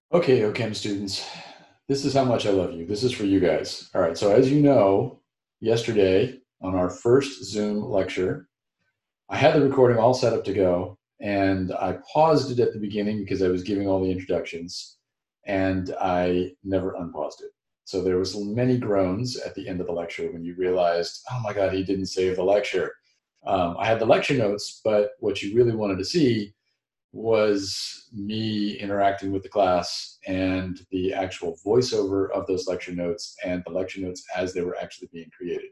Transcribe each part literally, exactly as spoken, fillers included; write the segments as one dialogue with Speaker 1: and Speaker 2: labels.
Speaker 1: Okay, OChem students, this is how much I love you. This is for you guys. All right, so as you know, yesterday on our first Zoom lecture, I had the recording all set up to go, and I paused it at the beginning because I was giving all the introductions, and I never unpaused it. So there was many groans at the end of the lecture when you realized, oh my God, he didn't save the lecture. Um, I had the lecture notes, but what you really wanted to see was me interacting with the class and the actual voiceover of those lecture notes and the lecture notes as they were actually being created.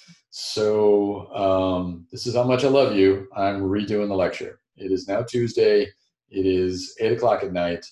Speaker 1: So um, this is how much I love you. I'm redoing the lecture. It is now Tuesday. It is eight o'clock at night,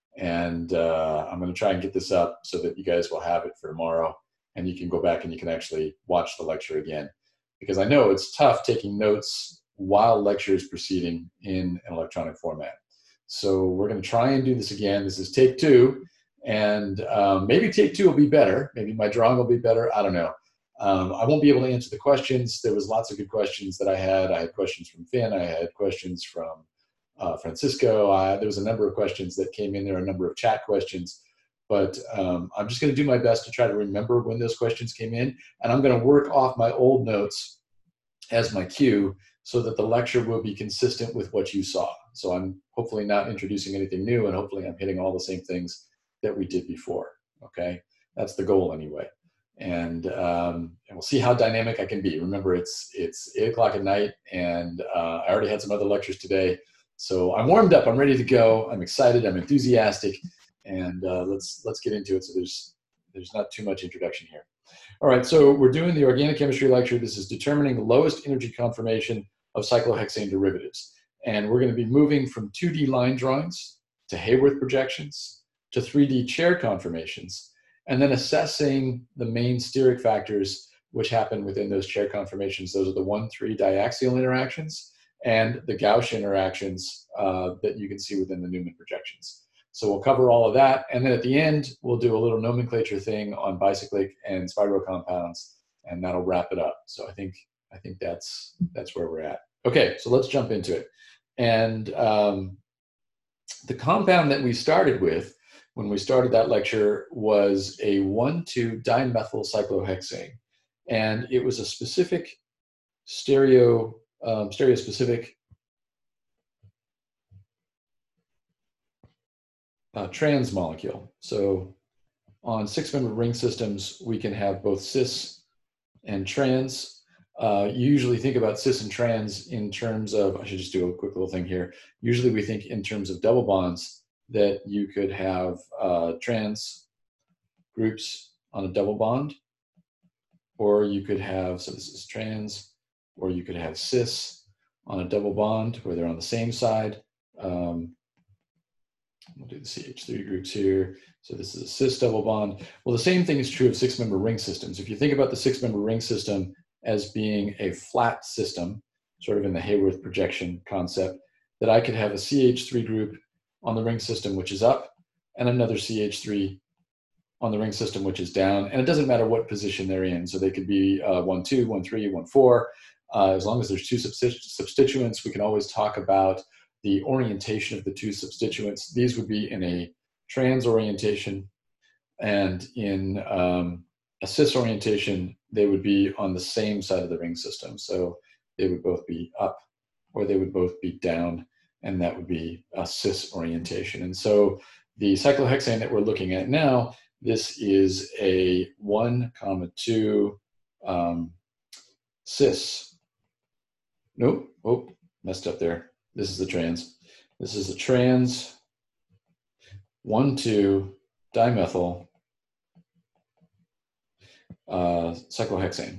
Speaker 1: and uh, I'm going to try and get this up so that you guys will have it for tomorrow, and you can go back and you can actually watch the lecture again. Because I know it's tough taking notes while lecture is proceeding in an electronic format. So we're going to try and do this again. This is take two, and um, maybe take two will be better. Maybe my drawing will be better. I don't know. Um, I won't be able to answer the questions. There was lots of good questions that I had. I had questions from Finn. I had questions from uh, Francisco. I, there was a number of questions that came in there, a number of chat questions. But um, I'm just going to do my best to try to remember when those questions came in. And I'm going to work off my old notes as my cue so that the lecture will be consistent with what you saw. So I'm hopefully not introducing anything new, and hopefully I'm hitting all the same things that we did before, okay? That's the goal anyway. And, um, and we'll see how dynamic I can be. Remember, it's, it's eight o'clock at night, and uh, I already had some other lectures today. So I'm warmed up, I'm ready to go, I'm excited, I'm enthusiastic, and uh, let's, let's get into it so there's, there's not too much introduction here. All right, so we're doing the organic chemistry lecture. This is determining the lowest energy conformation of cyclohexane derivatives. And we're going to be moving from two D line drawings to Haworth projections to three D chair conformations, and then assessing the main steric factors which happen within those chair conformations. Those are the one three diaxial interactions and the Gauss interactions uh, that you can see within the Newman projections. So we'll cover all of that. And then at the end, we'll do a little nomenclature thing on bicyclic and spiral compounds, and that'll wrap it up. So I think, I think that's, that's where we're at. Okay, so let's jump into it. And um, the compound that we started with when we started that lecture was a one two dimethyl cyclohexane. And it was a specific stereo, um, stereo-specific Uh, trans molecule. So on six-member ring systems, we can have both cis and trans. Uh, you usually think about cis and trans in terms of, I should just do a quick little thing here. Usually we think in terms of double bonds, that you could have uh, trans groups on a double bond, or you could have, so this is trans, or you could have cis on a double bond where they're on the same side. Um, We'll do the C H three groups here. So this is a cis double bond. Well, the same thing is true of six-member ring systems. If you think about the six-member ring system as being a flat system, sort of in the Haworth projection concept, that I could have a C H three group on the ring system, which is up, and another C H three on the ring system, which is down. And it doesn't matter what position they're in. So they could be uh, one, two, one, three, one, four. Uh, as long as there's two substituents, we can always talk about the orientation of the two substituents. These would be in a trans orientation, and in um, a cis orientation, they would be on the same side of the ring system. So they would both be up, or they would both be down, and that would be a cis orientation. And so the cyclohexane that we're looking at now, this is a one comma two um, cis. Nope, oh, messed up there. This is the trans. This is the trans one two dimethyl uh, cyclohexane.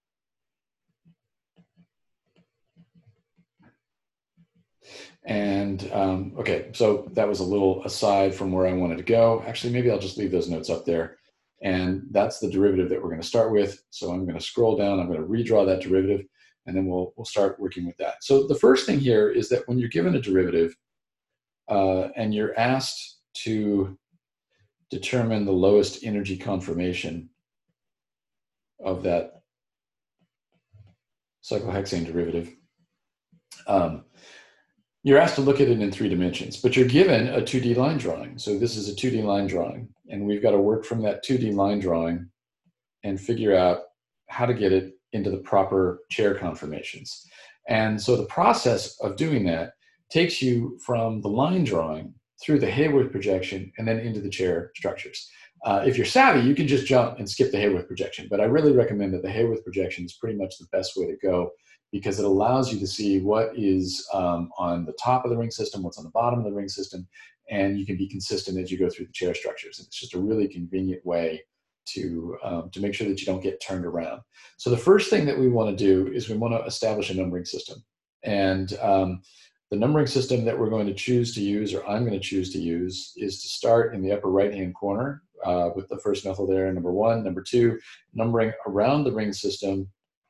Speaker 1: And um, okay, so that was a little aside from where I wanted to go. Actually, maybe I'll just leave those notes up there. And that's the derivative that we're going to start with. So I'm going to scroll down. I'm going to redraw that derivative, and then we'll, we'll start working with that. So the first thing here is that when you're given a derivative uh, and you're asked to determine the lowest energy conformation of that cyclohexane derivative, um, you're asked to look at it in three dimensions, but you're given a two D line drawing. So this is a two D line drawing, and we've got to work from that two D line drawing and figure out how to get it into the proper chair conformations. And so the process of doing that takes you from the line drawing through the Haworth projection and then into the chair structures. Uh, if you're savvy, you can just jump and skip the Haworth projection, but I really recommend that the Haworth projection is pretty much the best way to go, because it allows you to see what is um, on the top of the ring system, what's on the bottom of the ring system, and you can be consistent as you go through the chair structures. And it's just a really convenient way to, um, to make sure that you don't get turned around. So the first thing that we want to do is we want to establish a numbering system. And um, the numbering system that we're going to choose to use, or I'm going to choose to use, is to start in the upper right-hand corner uh, with the first methyl there, number one. Number two, numbering around the ring system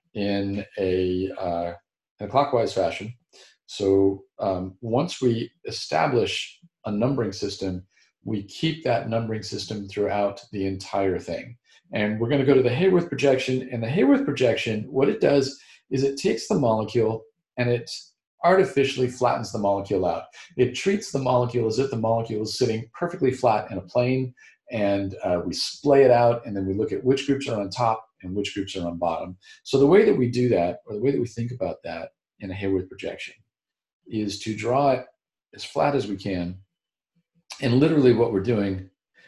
Speaker 1: in a, uh, in a clockwise fashion. So um, once we establish a numbering system, we keep that numbering system throughout the entire thing. And we're going to go to the Haworth projection. And the Haworth projection, what it does is it takes the molecule and it artificially flattens the molecule out. It treats the molecule as if the molecule is sitting perfectly flat in a plane, and uh, we splay it out, and then we look at which groups are on top and which groups are on bottom. So the way that we do that, or the way that we think about that in a Haworth projection, is to draw it as flat as we can. And literally what we're doing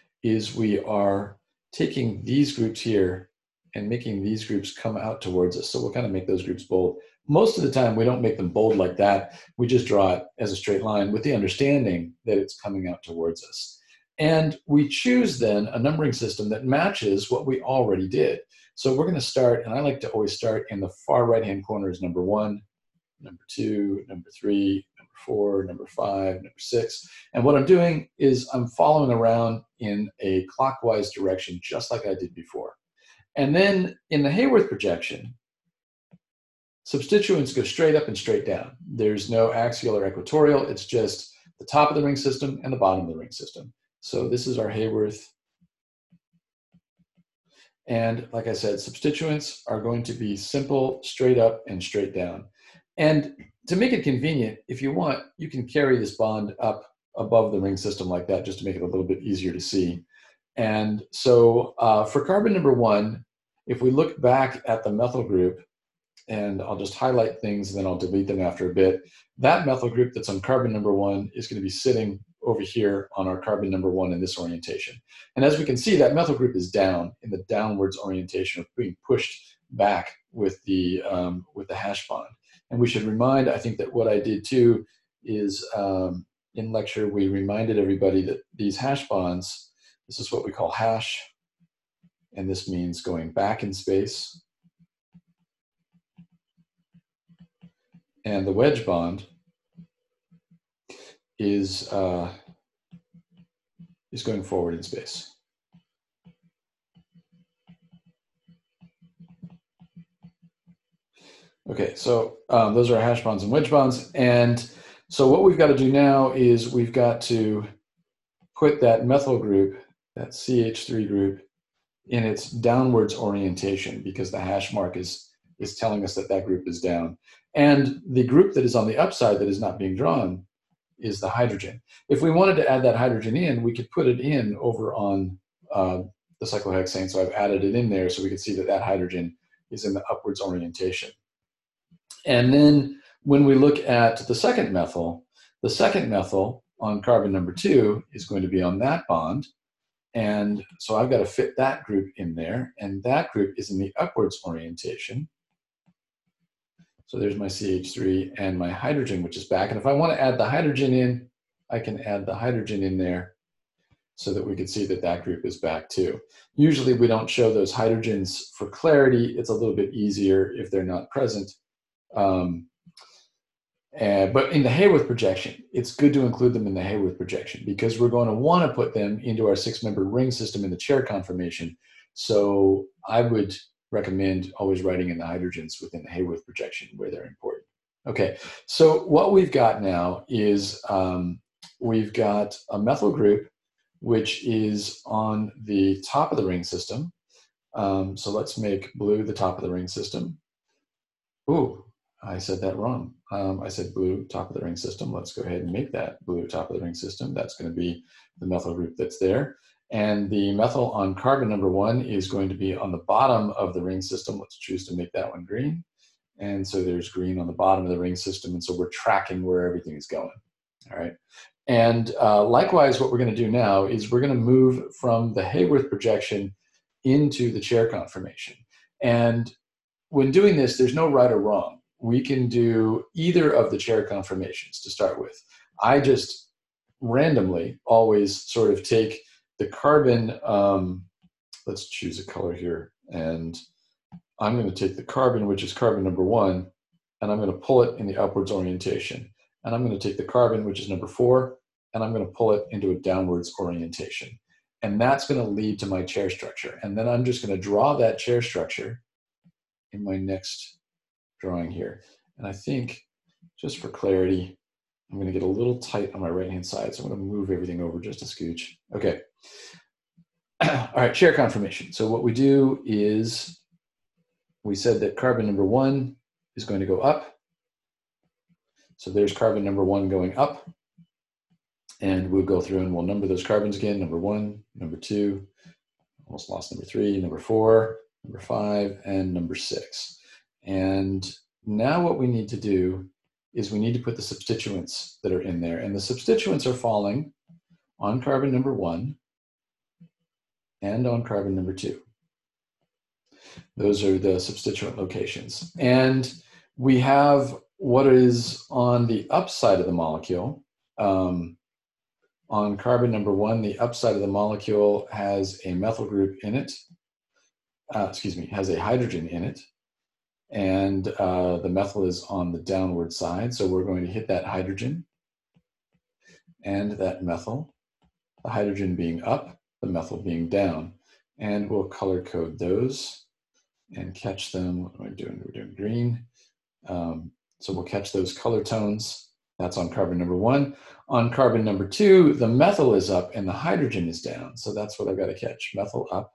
Speaker 1: is we are taking these groups here and making these groups come out towards us. So we'll kind of make those groups bold. Most of the time, we don't make them bold like that. We just draw it as a straight line with the understanding that it's coming out towards us. And we choose then a numbering system that matches what we already did. So we're going to start, and I like to always start in the far right-hand corner as number one, number two, number three, number four, number five, number six. And what I'm doing is I'm following around in a clockwise direction, just like I did before. And then in the Haworth projection, substituents go straight up and straight down. There's no axial or equatorial. It's just the top of the ring system and the bottom of the ring system. So this is our Haworth. And like I said, substituents are going to be simple, straight up and straight down. And to make it convenient, if you want, you can carry this bond up above the ring system like that, just to make it a little bit easier to see. And so uh, for carbon number one, if we look back at the methyl group, and I'll just highlight things and then I'll delete them after a bit, that methyl group that's on carbon number one is going to be sitting over here on our carbon number one in this orientation. And as we can see, that methyl group is down in the downwards orientation of being pushed back with the, um, with the hash bond. And we should remind, I think that what I did too is um, in lecture, we reminded everybody that these hash bonds, this is what we call hash, and this means going back in space. And the wedge bond is, uh, is going forward in space. Okay, so um, those are our hash bonds and wedge bonds. And so what we've got to do now is we've got to put that methyl group, that C H three group, in its downwards orientation, because the hash mark is, is telling us that that group is down. And the group that is on the upside that is not being drawn is the hydrogen. If we wanted to add that hydrogen in, we could put it in over on uh, the cyclohexane. So I've added it in there so we can see that that hydrogen is in the upwards orientation. And then when we look at the second methyl, the second methyl on carbon number two is going to be on that bond. And so I've got to fit that group in there, and that group is in the upwards orientation. So there's my C H three and my hydrogen, which is back. And if I want to add the hydrogen in, I can add the hydrogen in there so that we can see that that group is back too. Usually we don't show those hydrogens for clarity. It's a little bit easier if they're not present. Um, and, but in the Haworth projection, it's good to include them in the Haworth projection because we're going to want to put them into our six-member ring system in the chair conformation. So I would recommend always writing in the hydrogens within the Haworth projection where they're important. Okay, so what we've got now is um, we've got a methyl group which is on the top of the ring system. Um, so let's make blue the top of the ring system. Ooh, I said that wrong. Um, I said blue top of the ring system. Let's go ahead and make that blue top of the ring system. That's going to be the methyl group that's there. And the methyl on carbon number one is going to be on the bottom of the ring system. Let's choose to make that one green. And so there's green on the bottom of the ring system. And so we're tracking where everything is going. All right. And uh, likewise, what we're going to do now is we're going to move from the Haworth projection into the chair conformation. And when doing this, there's no right or wrong. We can do either of the chair conformations to start with. I just randomly always sort of take the carbon, um, let's choose a color here, and I'm going to take the carbon, which is carbon number one, and I'm going to pull it in the upwards orientation. And I'm going to take the carbon, which is number four, and I'm going to pull it into a downwards orientation. And that's going to lead to my chair structure. And then I'm just going to draw that chair structure in my next drawing here. And I think, just for clarity, I'm going to get a little tight on my right-hand side. So I'm going to move everything over just a scooch. Okay. All right, chair conformation. So what we do is, we said that carbon number one is going to go up. So there's carbon number one going up. And we'll go through and we'll number those carbons again. Number one, number two, almost lost number three, number four, number five, and number six. And now what we need to do is we need to put the substituents that are in there. And the substituents are falling on carbon number one and on carbon number two. Those are the substituent locations. And we have what is on the upside of the molecule. Um, on carbon number one, the upside of the molecule has a methyl group in it. Uh, excuse me, has a hydrogen in it. And uh, the methyl is on the downward side. So we're going to hit that hydrogen and that methyl, the hydrogen being up, the methyl being down. And we'll color code those and catch them. What am I doing? We're doing green. Um, so we'll catch those color tones. That's on carbon number one. On carbon number two, the methyl is up and the hydrogen is down. So that's what I've got to catch. Methyl up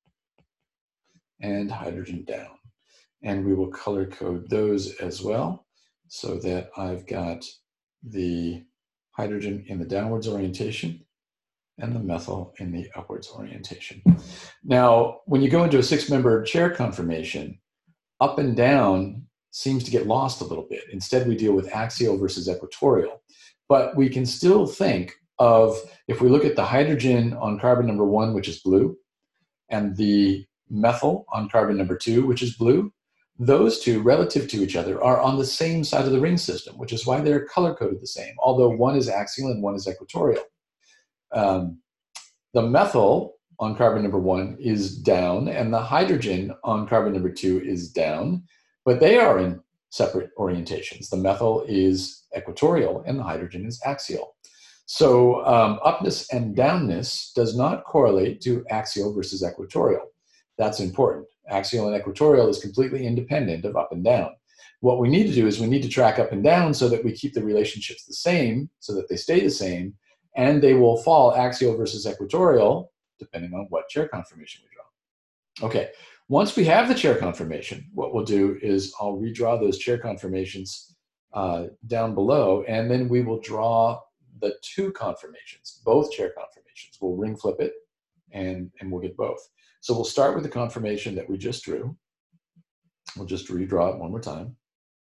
Speaker 1: and hydrogen down. And we will color code those as well so that I've got the hydrogen in the downwards orientation and the methyl in the upwards orientation. Now, when you go into a six-member chair conformation, up and down seems to get lost a little bit. Instead, we deal with axial versus equatorial. But we can still think of, if we look at the hydrogen on carbon number one, which is blue, and the methyl on carbon number two, which is blue, those two, relative to each other, are on the same side of the ring system, which is why they're color-coded the same, although one is axial and one is equatorial. Um, the methyl on carbon number one is down, and the hydrogen on carbon number two is down, but they are in separate orientations. The methyl is equatorial, and the hydrogen is axial. So um, upness and downness does not correlate to axial versus equatorial. That's important. Axial and equatorial is completely independent of up and down. What we need to do is we need to track up and down so that we keep the relationships the same, so that they stay the same, and they will fall axial versus equatorial, depending on what chair conformation we draw. Okay, once we have the chair conformation, what we'll do is I'll redraw those chair conformations uh, down below, and then we will draw the two conformations, both chair conformations. We'll ring flip it, and, and we'll get both. So we'll start with the conformation that we just drew. We'll just redraw it one more time.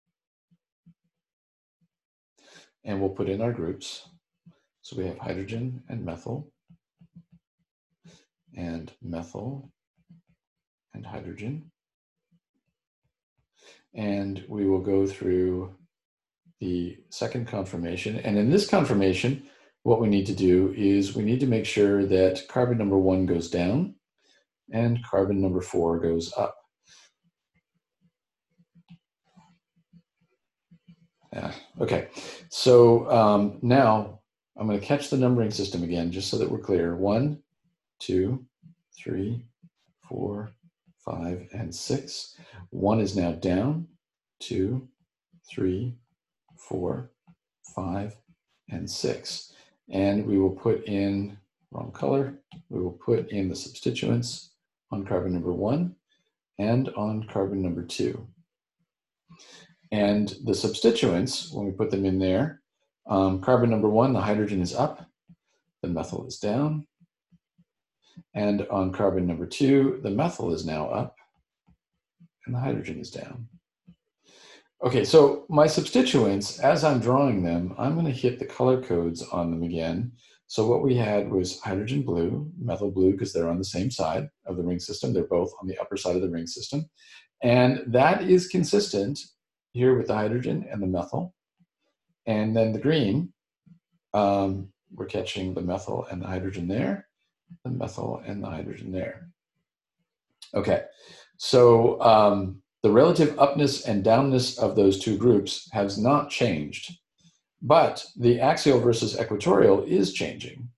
Speaker 1: And we'll put in our groups. So we have hydrogen and methyl, and methyl and hydrogen. And we will go through the second conformation. And in this conformation, what we need to do is we need to make sure that carbon number one goes down and carbon number four goes up. Yeah, okay, so um, now I'm going to catch the numbering system again, just so that we're clear. One, two, three, four, five, and six. One is now down, two, three, four, five, and six. And we will put in, wrong color, we will put in the substituents on carbon number one and on carbon number two. And the substituents, when we put them in there, um, carbon number one, the hydrogen is up, the methyl is down. And on carbon number two, the methyl is now up, and the hydrogen is down. Okay, so my substituents, as I'm drawing them, I'm going to hit the color codes on them again. So what we had was hydrogen blue, methyl blue, because they're on the same side of the ring system. They're both on the upper side of the ring system. And that is consistent here with the hydrogen and the methyl. And then the green, um, we're catching the methyl and the hydrogen there, the methyl and the hydrogen there. Okay, so um, the relative upness and downness of those two groups has not changed, but the axial versus equatorial is changing.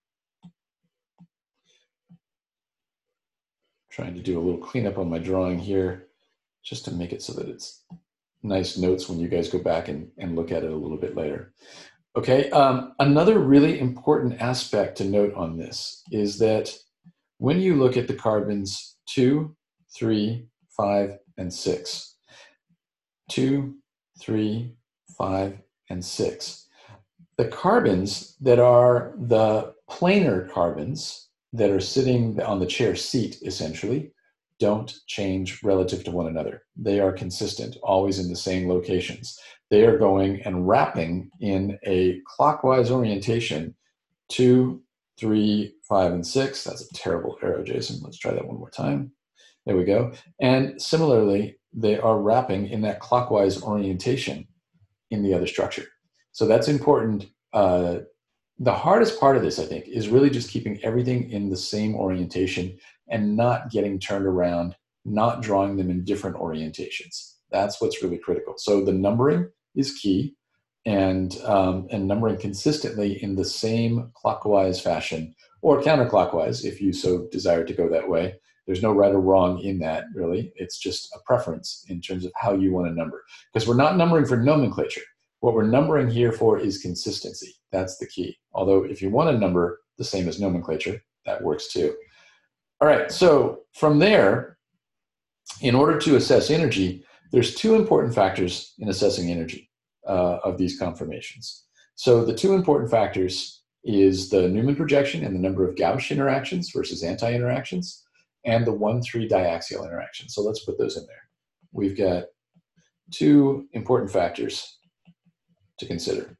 Speaker 1: Trying to do a little cleanup on my drawing here, just to make it so that it's nice notes when you guys go back and, and look at it a little bit later. Okay, um, another really important aspect to note on this is that when you look at the carbons two, three, five, and six, two, three, five, and six, the carbons that are the planar carbons that are sitting on the chair seat, essentially, don't change relative to one another. They are consistent, always in the same locations. They are going and wrapping in a clockwise orientation, two, three, five, and six. That's a terrible arrow, Jason. Let's try that one more time. There we go. And similarly, they are wrapping in that clockwise orientation in the other structure. So that's important. Uh, the hardest part of this, I think, is really just keeping everything in the same orientation and not getting turned around, not drawing them in different orientations. That's what's really critical. So the numbering is key, and, um, and numbering consistently in the same clockwise fashion, or counterclockwise if you so desire to go that way. There's no right or wrong in that, really. It's just a preference in terms of how you want to number. Because we're not numbering for nomenclature. What we're numbering here for is consistency. That's the key. Although if you want to number the same as nomenclature, that works too. All right, so from there, in order to assess energy, there's two important factors in assessing energy uh, of these conformations. So the two important factors is the Newman projection and the number of Gauss interactions versus anti-interactions, and the one three diaxial interaction. So let's put those in there. We've got two important factors to consider.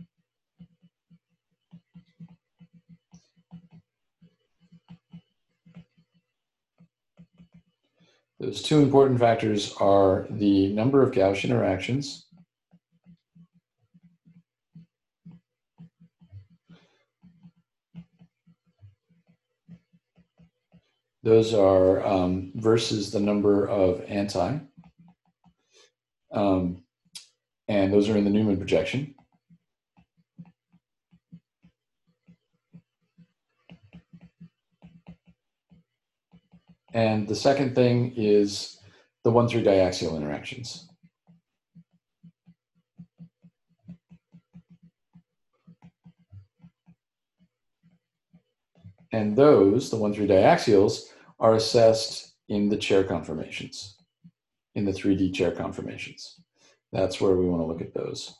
Speaker 1: Those two important factors are the number of Gauss interactions Those are um, versus the number of anti. Um, and those are in the Newman projection. And the second thing is the one three diaxial interactions. And those, the one three diaxials, are assessed in the chair conformations, in the three D chair conformations. That's where we want to look at those.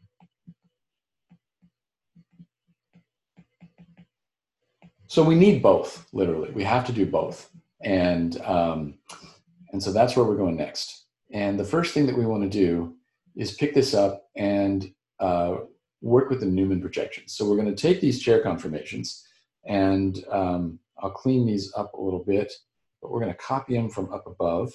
Speaker 1: So we need both, literally. We have to do both. And, um, and so that's where we're going next. And the first thing that we want to do is pick this up and uh, work with the Newman projections. So we're going to take these chair conformations, and um, I'll clean these up a little bit, but we're going to copy them from up above.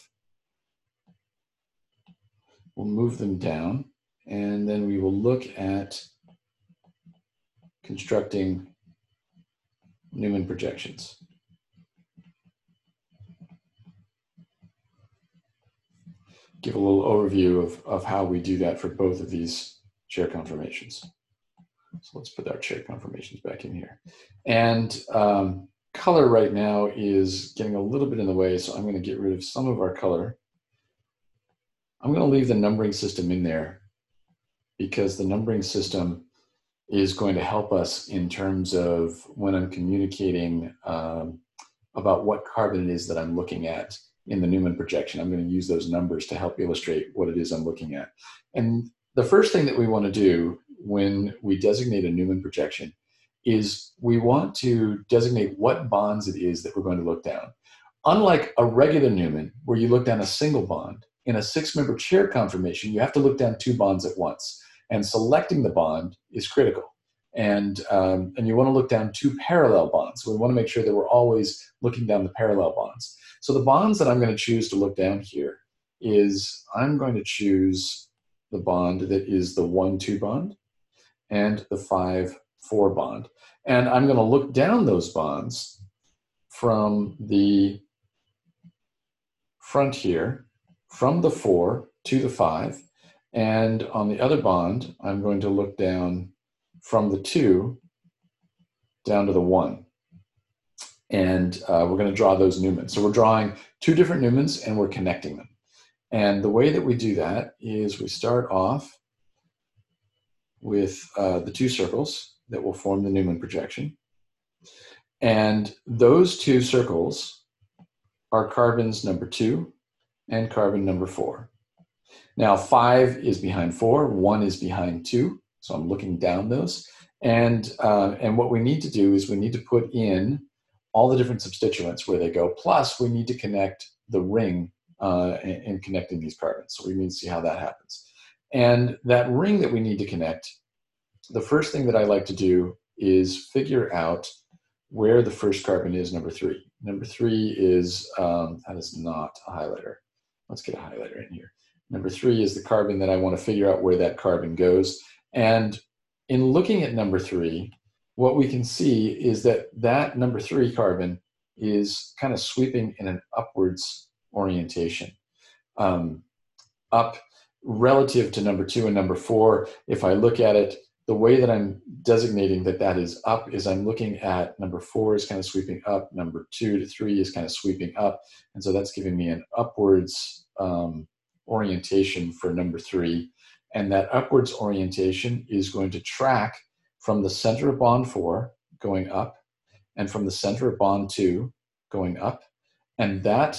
Speaker 1: We'll move them down, and then we will look at constructing Newman projections. Give a little overview of, of how we do that for both of these chair conformations. So let's put our chair conformations back in here. And um, color right now is getting a little bit in the way, so I'm going to get rid of some of our color. I'm going to leave the numbering system in there because the numbering system is going to help us in terms of when I'm communicating um, about what carbon it is that I'm looking at in the Newman projection. I'm going to use those numbers to help illustrate what it is I'm looking at. And the first thing that we want to do when we designate a Newman projection is we want to designate what bonds it is that we're going to look down. Unlike a regular Newman, where you look down a single bond, in a six-member chair conformation, you have to look down two bonds at once. And selecting the bond is critical. And, um, and you want to look down two parallel bonds. So we want to make sure that we're always looking down the parallel bonds. So the bonds that I'm going to choose to look down here is I'm going to choose the bond that is the one two bond and the five four bond. And I'm going to look down those bonds from the front here, from the four to the five. And on the other bond, I'm going to look down from the two down to the one. And uh, we're going to draw those Newmans. So we're drawing two different Newmans and we're connecting them. And the way that we do that is we start off with uh, the two circles that will form the Newman projection. And those two circles are carbons number two and carbon number four. Now five is behind four, one is behind two. So I'm looking down those. And, uh, and what we need to do is we need to put in all the different substituents where they go. Plus we need to connect the ring uh, in, in connecting these carbons. So we need to see how that happens. And that ring that we need to connect, the first thing that I like to do is figure out where the first carbon is, number three. Number three is, um, that is not a highlighter. Let's get a highlighter in here. Number three is the carbon that I want to figure out where that carbon goes. And in looking at number three, what we can see is that that number three carbon is kind of sweeping in an upwards orientation. Um, up relative to number two and number four, if I look at it, the way that I'm designating that that is up is I'm looking at number four is kind of sweeping up, number two to three is kind of sweeping up. And so that's giving me an upwards um, orientation for number three. And that upwards orientation is going to track from the center of bond four going up and from the center of bond two going up. And that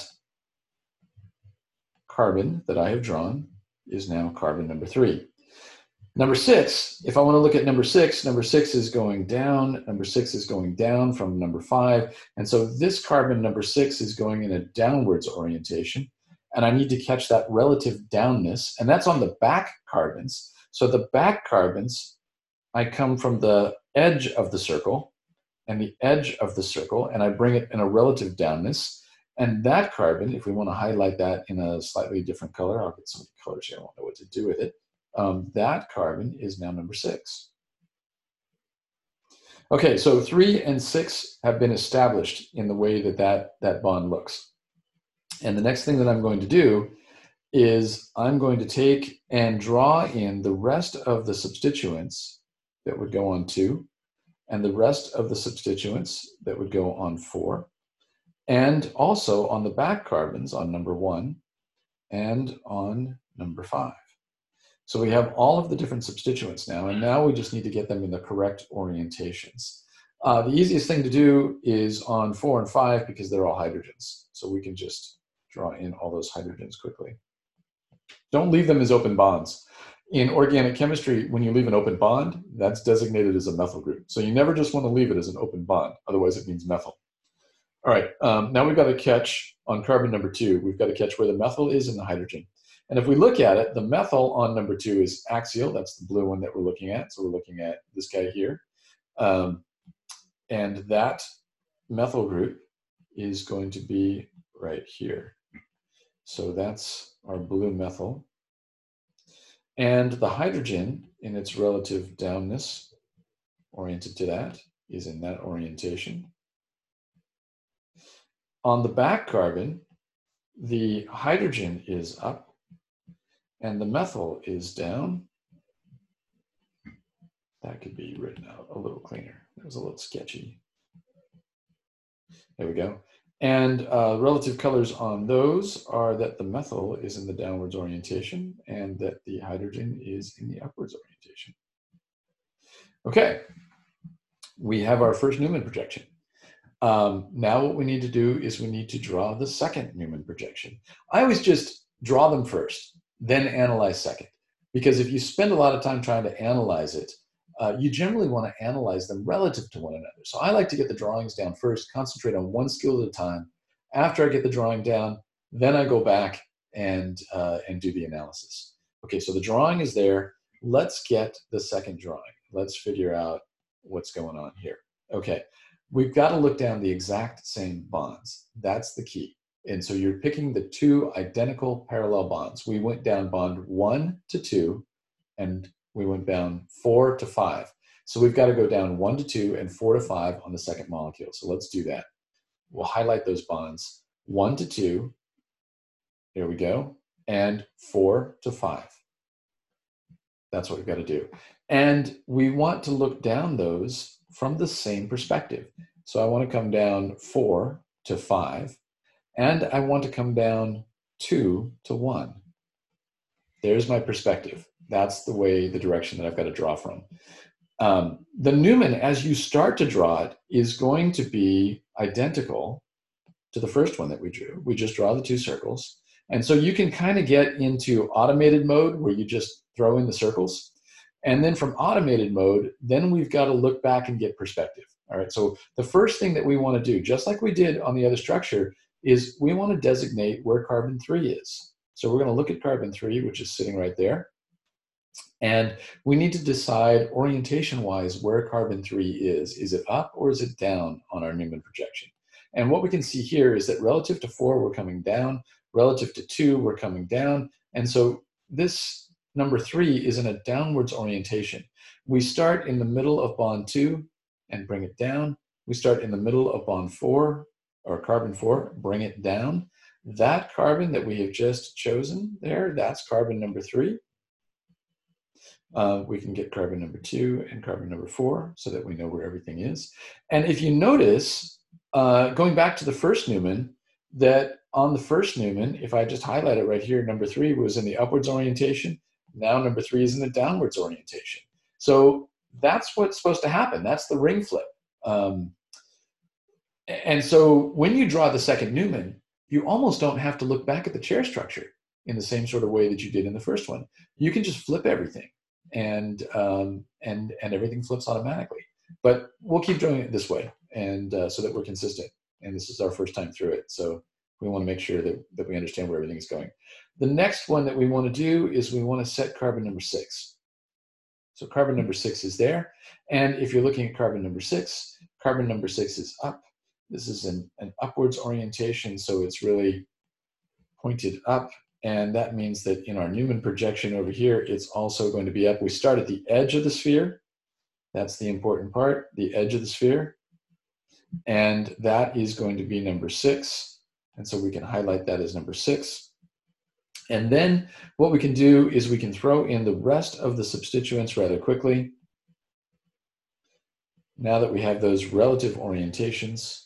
Speaker 1: carbon that I have drawn is now carbon number three. Number six, if I want to look at number six, number six is going down, number six is going down from number five. And so this carbon number six is going in a downwards orientation. And I need to catch that relative downness, and that's on the back carbons. So the back carbons, I come from the edge of the circle and the edge of the circle, and I bring it in a relative downness. And that carbon, if we want to highlight that in a slightly different color, I'll get some colors here, I won't know what to do with it. Um, that carbon is now number six. Okay, so three and six have been established in the way that that, that bond looks. And the next thing that I'm going to do is I'm going to take and draw in the rest of the substituents that would go on two, and the rest of the substituents that would go on four, and also on the back carbons on number one and on number five. So we have all of the different substituents now, and now we just need to get them in the correct orientations. Uh, the easiest thing to do is on four and five because they're all hydrogens. So we can just draw in all those hydrogens quickly. Don't leave them as open bonds. In organic chemistry, when you leave an open bond, that's designated as a methyl group. So you never just want to leave it as an open bond, otherwise it means methyl. All right, um, now we've got to catch on carbon number two, we've got to catch where the methyl is in the hydrogen. And if we look at it, the methyl on number two is axial, that's the blue one that we're looking at. So we're looking at this guy here. Um, and that methyl group is going to be right here. So that's our blue methyl. And the hydrogen in its relative downness oriented to that is in that orientation. On the back carbon, the hydrogen is up and the methyl is down. That could be written out a little cleaner. That was a little sketchy. There we go. And uh, relative colors on those are that the methyl is in the downwards orientation and that the hydrogen is in the upwards orientation. Okay, we have our first Newman projection. Um, now what we need to do is we need to draw the second Newman projection. I always just draw them first, then analyze second. Because if you spend a lot of time trying to analyze it, uh, you generally want to analyze them relative to one another. So I like to get the drawings down first, concentrate on one skill at a time. After I get the drawing down, then I go back and, uh, and do the analysis. Okay, so the drawing is there. Let's get the second drawing. Let's figure out what's going on here. Okay, we've got to look down the exact same bonds. That's the key. And so you're picking the two identical parallel bonds. We went down bond one to two, and we went down four to five. So we've got to go down one to two and four to five on the second molecule. So let's do that. We'll highlight those bonds. One to two, here we go, and four to five. That's what we've got to do. And we want to look down those from the same perspective. So I want to come down four to five, and I want to come down two to one. There's my perspective. That's the way, the direction that I've got to draw from. Um, the Newman, as you start to draw it, is going to be identical to the first one that we drew. We just draw the two circles. And so you can kind of get into automated mode where you just throw in the circles. And then from automated mode, then we've got to look back and get perspective. All right, so the first thing that we want to do, just like we did on the other structure, is we want to designate where carbon three is. So we're going to look at carbon three, which is sitting right there. And we need to decide orientation-wise where carbon three is. Is it up or is it down on our Newman projection? And what we can see here is that relative to four, we're coming down. Relative to two, we're coming down. And so this number three is in a downwards orientation. We start in the middle of bond two and bring it down. We start in the middle of bond four, or carbon four, bring it down. That carbon that we have just chosen there, that's carbon number three. Uh, we can get carbon number two and carbon number four so that we know where everything is. And if you notice, uh, going back to the first Newman, that on the first Newman, if I just highlight it right here, number three was in the upwards orientation. Now number three is in the downwards orientation. So that's what's supposed to happen. That's the ring flip. Um, and so when you draw the second Newman, you almost don't have to look back at the chair structure in the same sort of way that you did in the first one. You can just flip everything, and um, and and everything flips automatically. But we'll keep doing it this way, and uh, so that we're consistent. And this is our first time through it, so we want to make sure that, that we understand where everything is going. The next one that we want to do is we want to set carbon number six. So carbon number six is there. And if you're looking at carbon number six, carbon number six is up. This is an, an upwards orientation, so it's really pointed up. And that means that in our Newman projection over here, it's also going to be up. We start at the edge of the sphere. That's the important part, the edge of the sphere. And that is going to be number six. And so we can highlight that as number six. And then what we can do is we can throw in the rest of the substituents rather quickly. Now that we have those relative orientations.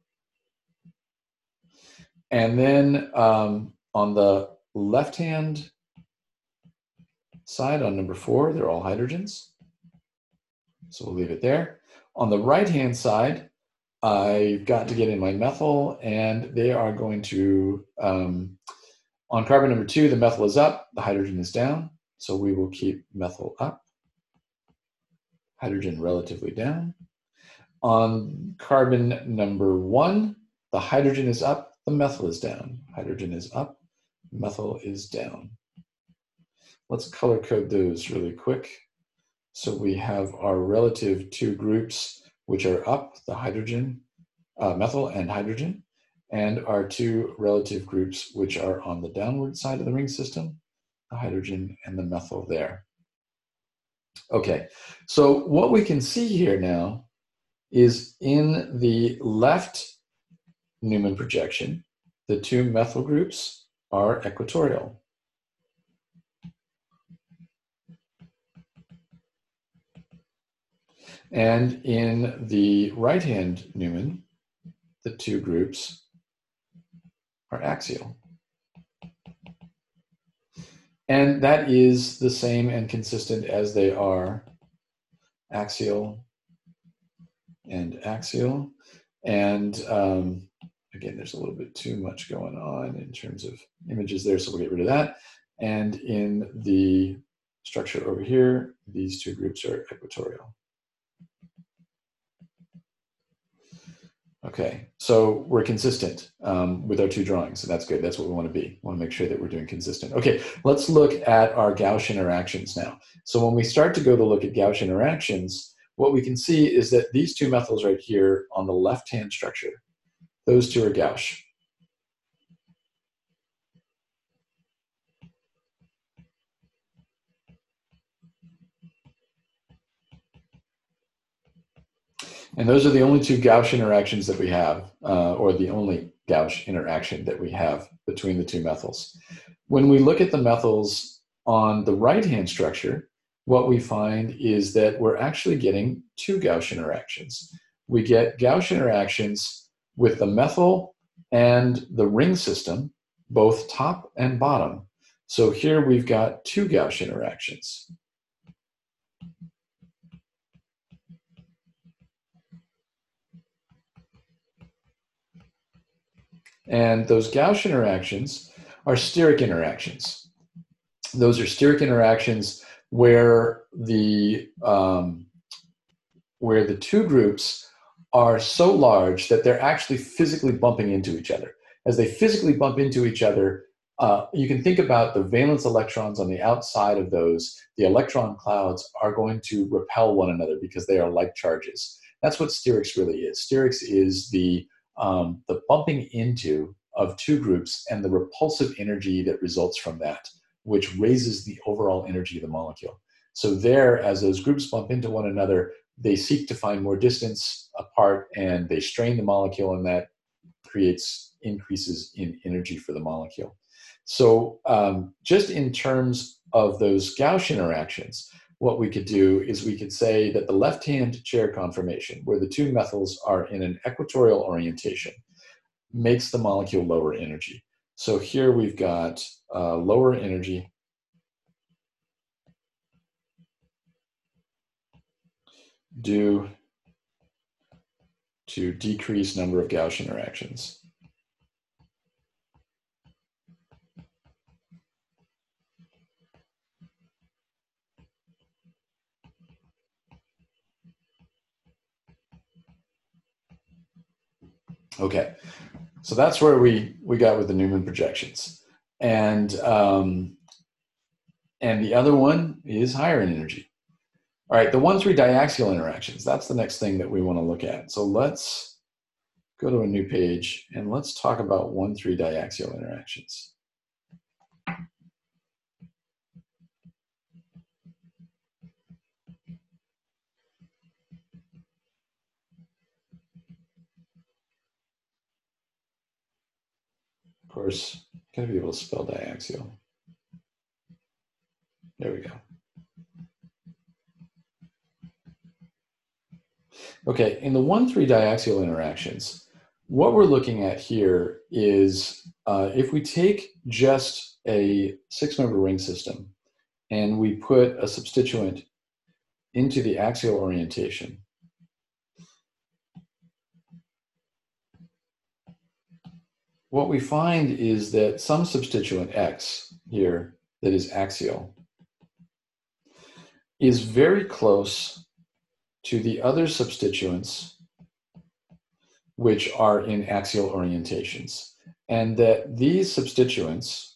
Speaker 1: And then um, on the left-hand side on number four, they're all hydrogens. So we'll leave it there. On the right-hand side, I've got to get in my methyl, and they are going to, um, on carbon number two, the methyl is up, the hydrogen is down. So we will keep methyl up, hydrogen relatively down. On carbon number one, the hydrogen is up, the methyl is down. Hydrogen is up, methyl is down. Let's color code those really quick. So we have our relative two groups, which are up, the hydrogen, uh, methyl and hydrogen, and our two relative groups, which are on the downward side of the ring system, the hydrogen and the methyl there. Okay, so what we can see here now is in the left Newman projection, the two methyl groups are equatorial. And in the right-hand Newman, the two groups are axial. And that is the same and consistent as they are axial and axial. And um, again, there's a little bit too much going on in terms of images there, so we'll get rid of that. And in the structure over here, these two groups are equatorial. Okay, so we're consistent um, with our two drawings, and that's good. That's what we want to be. We want to make sure that we're doing consistent. Okay, let's look at our Gauss interactions now. So when we start to go to look at Gauss interactions, what we can see is that these two methyls right here on the left-hand structure, those two are Gauss. And those are the only two Gauss interactions that we have, uh, or the only Gauss interaction that we have between the two methyls. When we look at the methyls on the right-hand structure, what we find is that we're actually getting two Gauss interactions. We get Gauss interactions with the methyl and the ring system, both top and bottom. So here we've got two Gauss interactions. And those Gauss interactions are steric interactions. Those are steric interactions where the, um, where the two groups are so large that they're actually physically bumping into each other. As they physically bump into each other, uh, you can think about the valence electrons on the outside of those. The electron clouds are going to repel one another because they are like charges. That's what sterics really is. Sterics is the Um, the bumping into of two groups and the repulsive energy that results from that, which raises the overall energy of the molecule. So there, as those groups bump into one another, they seek to find more distance apart and they strain the molecule, and that creates increases in energy for the molecule. So um, just in terms of those Gauss interactions, what we could do is we could say that the left-hand chair conformation, where the two methyls are in an equatorial orientation, makes the molecule lower energy. So here we've got uh, lower energy due to decreased number of Gauss interactions. Okay, so that's where we, we got with the Newman projections. And, um, and the other one is higher in energy. All right, the one three diaxial interactions, that's the next thing that we want to look at. So let's go to a new page and let's talk about one three diaxial interactions. Of course, gotta be able to spell diaxial. There we go. Okay, in the one three diaxial interactions, what we're looking at here is uh, if we take just a six-member ring system and we put a substituent into the axial orientation, what we find is that some substituent X here that is axial is very close to the other substituents which are in axial orientations, and that these substituents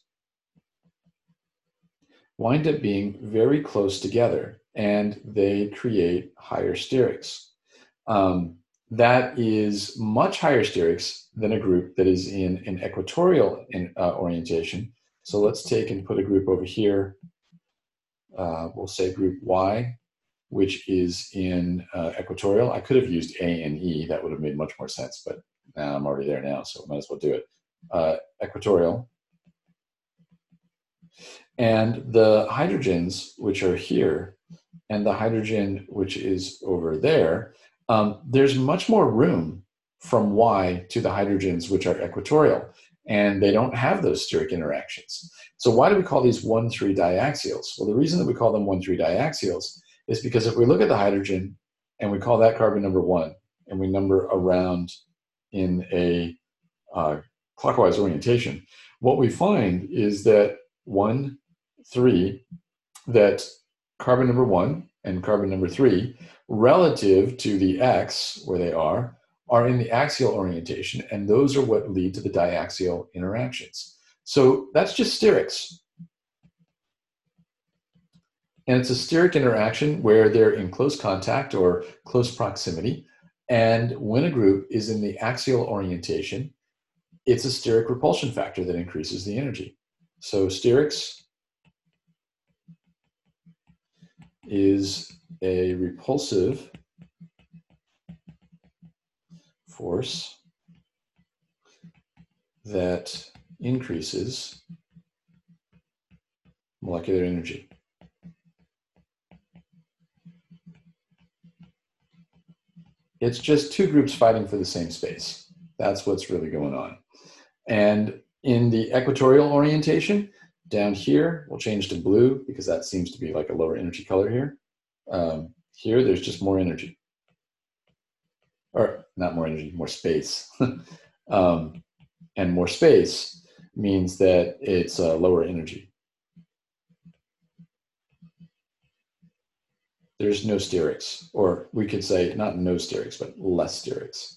Speaker 1: wind up being very close together and they create higher sterics. Um, that is much higher sterics than a group that is in an equatorial in, uh, orientation. So let's take and put a group over here. Uh, we'll say group Y, which is in uh, equatorial. I could have used A and E. That would have made much more sense, but now I'm already there now, so I might as well do it. Uh, equatorial. And the hydrogens, which are here, and the hydrogen, which is over there, um, there's much more room from Y to the hydrogens, which are equatorial, and they don't have those steric interactions. So why do we call these one three diaxials? Well, the reason that we call them one three diaxials is because if we look at the hydrogen and we call that carbon number one, and we number around in a uh, clockwise orientation, what we find is that one, three, that carbon number one and carbon number three, relative to the X, where they are, are in the axial orientation, and those are what lead to the diaxial interactions. So that's just sterics. And it's a steric interaction where they're in close contact or close proximity. And when a group is in the axial orientation, it's a steric repulsion factor that increases the energy. So sterics is a repulsive force that increases molecular energy. It's just two groups fighting for the same space. That's what's really going on. And in the equatorial orientation, down here, we'll change to blue because that seems to be like a lower energy color here. Um, here, there's just more energy. Or not more energy, more space. um, and more space means that it's uh, lower energy. There's no sterics, or we could say not no sterics, but less sterics.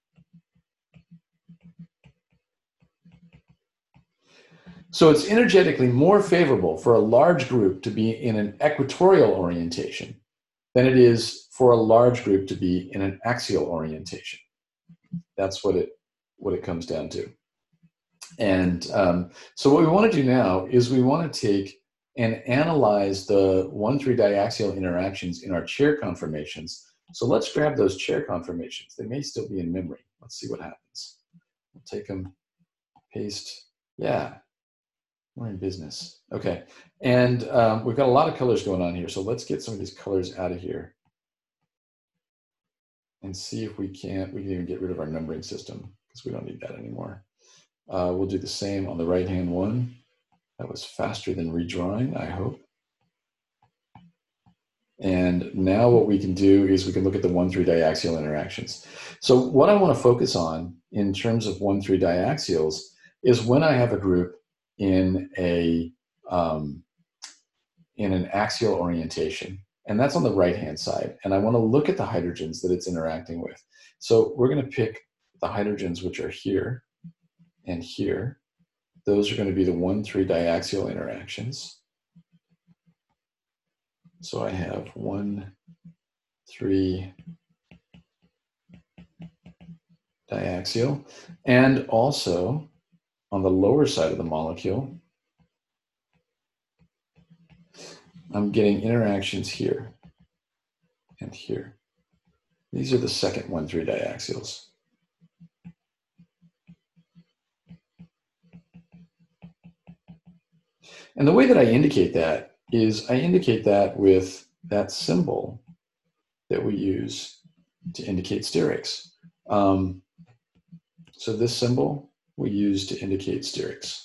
Speaker 1: So it's energetically more favorable for a large group to be in an equatorial orientation than it is for a large group to be in an axial orientation. That's what it, what it comes down to. And um, so what we want to do now is we want to take and analyze the one three diaxial interactions in our chair conformations. So let's grab those chair conformations. They may still be in memory. Let's see what happens. We'll take them, paste, yeah, we're in business. Okay, and um, we've got a lot of colors going on here. So let's get some of these colors out of here and see if we can't, we can even get rid of our numbering system because we don't need that anymore. Uh, we'll do the same on the right-hand one. That was faster than redrawing, I hope. And now what we can do is we can look at the one three diaxial interactions. So what I want to focus on in terms of one three diaxials is when I have a group in a um, in an axial orientation, and that's on the right-hand side. And I want to look at the hydrogens that it's interacting with. So we're going to pick the hydrogens which are here and here. Those are going to be the one three diaxial interactions. So I have one, three diaxial, and also on the lower side of the molecule, I'm getting interactions here and here. These are the second one three diaxials. And the way that I indicate that is I indicate that with that symbol that we use to indicate sterics. Um, so this symbol we use to indicate sterics.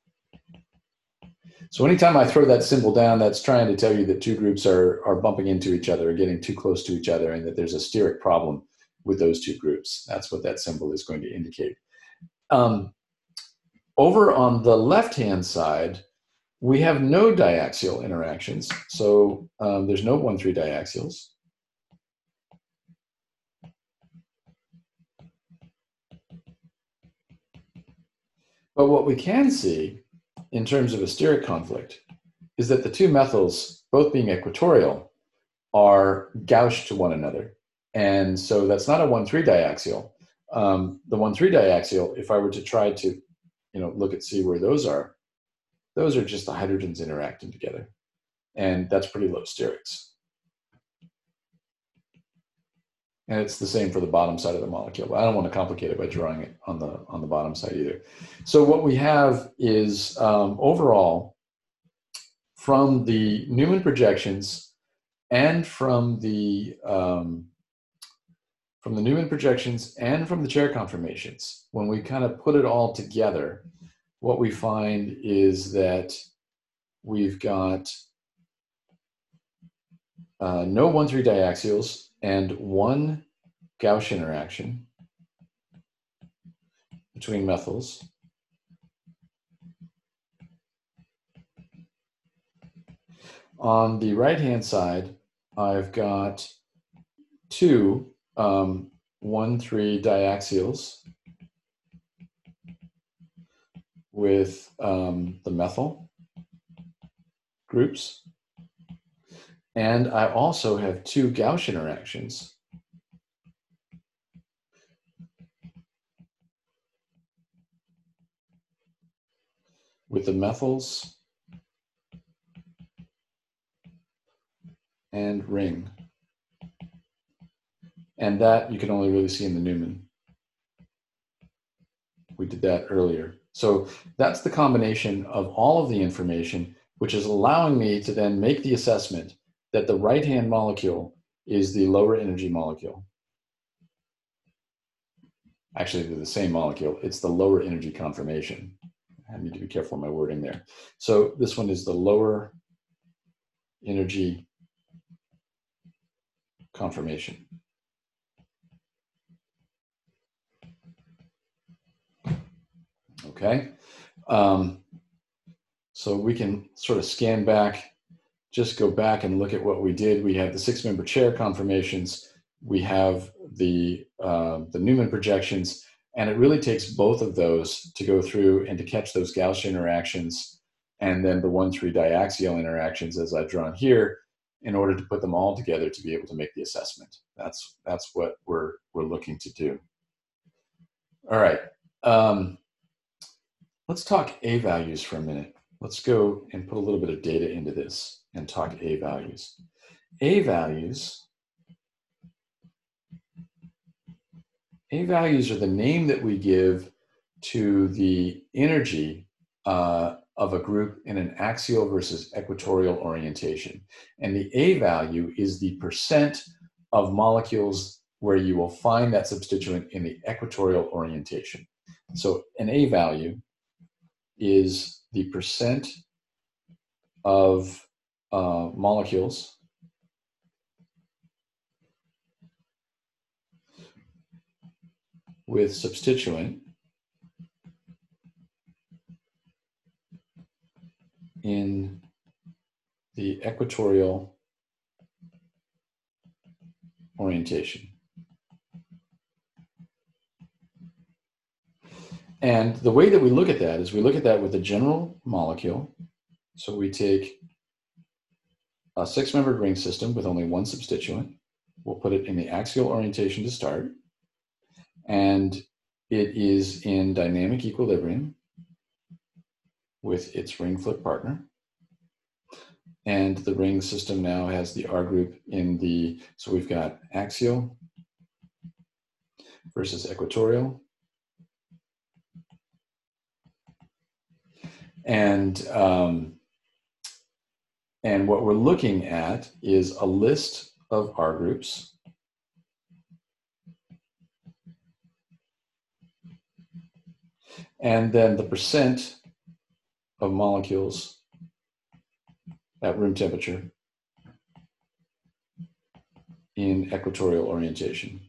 Speaker 1: So anytime I throw that symbol down, that's trying to tell you that two groups are, are bumping into each other, or getting too close to each other, and that there's a steric problem with those two groups. That's what that symbol is going to indicate. Um, over on the left-hand side, we have no diaxial interactions. So um, there's no one three diaxials. But what we can see in terms of a steric conflict is that the two methyls, both being equatorial, are gouged to one another. And so that's not a one three diaxial. Um, the one three diaxial, if I were to try to you know, look at, see where those are, those are just the hydrogens interacting together. And that's pretty low sterics. And it's the same for the bottom side of the molecule. But I don't want to complicate it by drawing it on the, on the bottom side either. So what we have is um, overall, from the Newman projections and from the, um, from the Newman projections and from the chair conformations, when we kind of put it all together, what we find is that we've got uh, no one three diaxials and one Gauss interaction. between methyls. On the right-hand side, I've got two um, one three diaxials with um, the methyl groups. And I also have two Gauss interactions with the methyls and ring. And that you can only really see in the Newman. We did that earlier. So that's the combination of all of the information, which is allowing me to then make the assessment that the right-hand molecule is the lower energy molecule. Actually, they're the same molecule. It's the lower energy conformation. I need to be careful with my wording there. So this one is the lower energy conformation. Okay. Um, so we can sort of scan back, just go back and look at what we did. We have the six-member chair conformations. We have the, uh, the Newman projections. And it really takes both of those to go through and to catch those Gaussian interactions and then the one three diaxial interactions as I've drawn here in order to put them all together to be able to make the assessment. That's, that's what we're, we're looking to do. All right. Um, let's talk A values for a minute. Let's go and put a little bit of data into this and talk A values. A values A values are the name that we give to the energy uh, of a group in an axial versus equatorial orientation. And the A value is the percent of molecules where you will find that substituent in the equatorial orientation. So an A value is the percent of uh, molecules with substituent in the equatorial orientation. And the way that we look at that is we look at that with a general molecule. So we take a six-membered ring system with only one substituent. We'll put it in the axial orientation to start. And it is in dynamic equilibrium with its ring flip partner. And the ring system now has the R group in the, so we've got axial versus equatorial. And, um, and what we're looking at is a list of R groups. And then the percent of molecules at room temperature in equatorial orientation.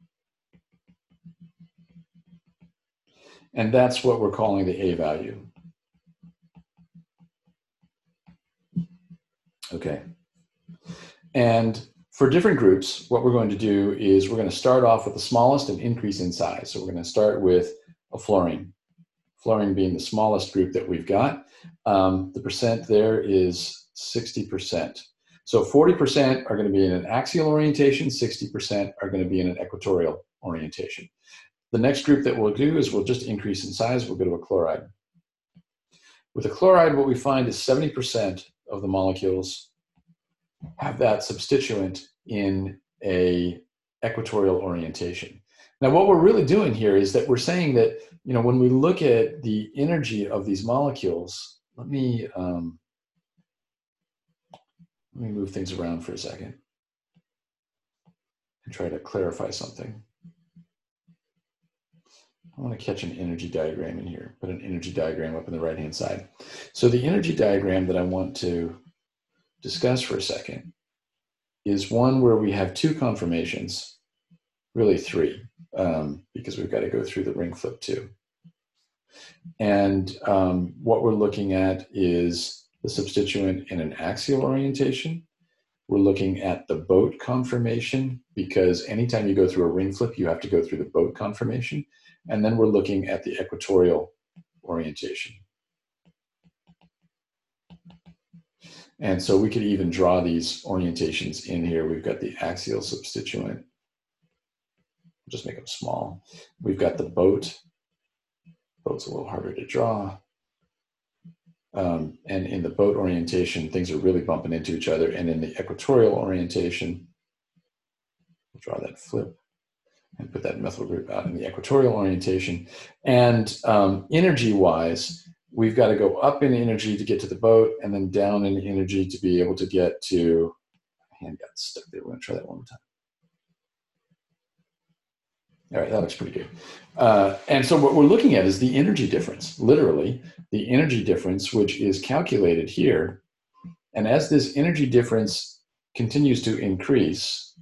Speaker 1: And that's what we're calling the A value. Okay. And for different groups, what we're going to do is we're going to start off with the smallest and increase in size. So we're going to start with a fluorine. Fluorine being the smallest group that we've got. Um, the percent there is sixty percent. So forty percent are going to be in an axial orientation, sixty percent are going to be in an equatorial orientation. The next group that we'll do is we'll just increase in size. We'll go to a chloride. With a chloride, what we find is seventy percent of the molecules have that substituent in a equatorial orientation. Now, what we're really doing here is that we're saying that, you know, when we look at the energy of these molecules, let me, um, let me move things around for a second and try to clarify something. I want to catch an energy diagram in here, put an energy diagram up in the right-hand side. So the energy diagram that I want to discuss for a second is one where we have two conformations, really three, um, because we've got to go through the ring flip too. And um, what we're looking at is the substituent in an axial orientation. We're looking at the boat conformation, because anytime you go through a ring flip, you have to go through the boat conformation. And then we're looking at the equatorial orientation. And so we could even draw these orientations in here. We've got the axial substituent. Just make them small. We've got the boat. Boat's a little harder to draw. Um, and in the boat orientation, things are really bumping into each other. And in the equatorial orientation, we'll draw that flip and put that methyl group out in the equatorial orientation. And um, energy-wise, we've got to go up in energy to get to the boat, and then down in energy to be able to get to, my hand got stuck there. We're going to try that one more time. All right, that looks pretty good. Uh, and so what we're looking at is the energy difference, literally, the energy difference, which is calculated here. And as this energy difference continues to increase,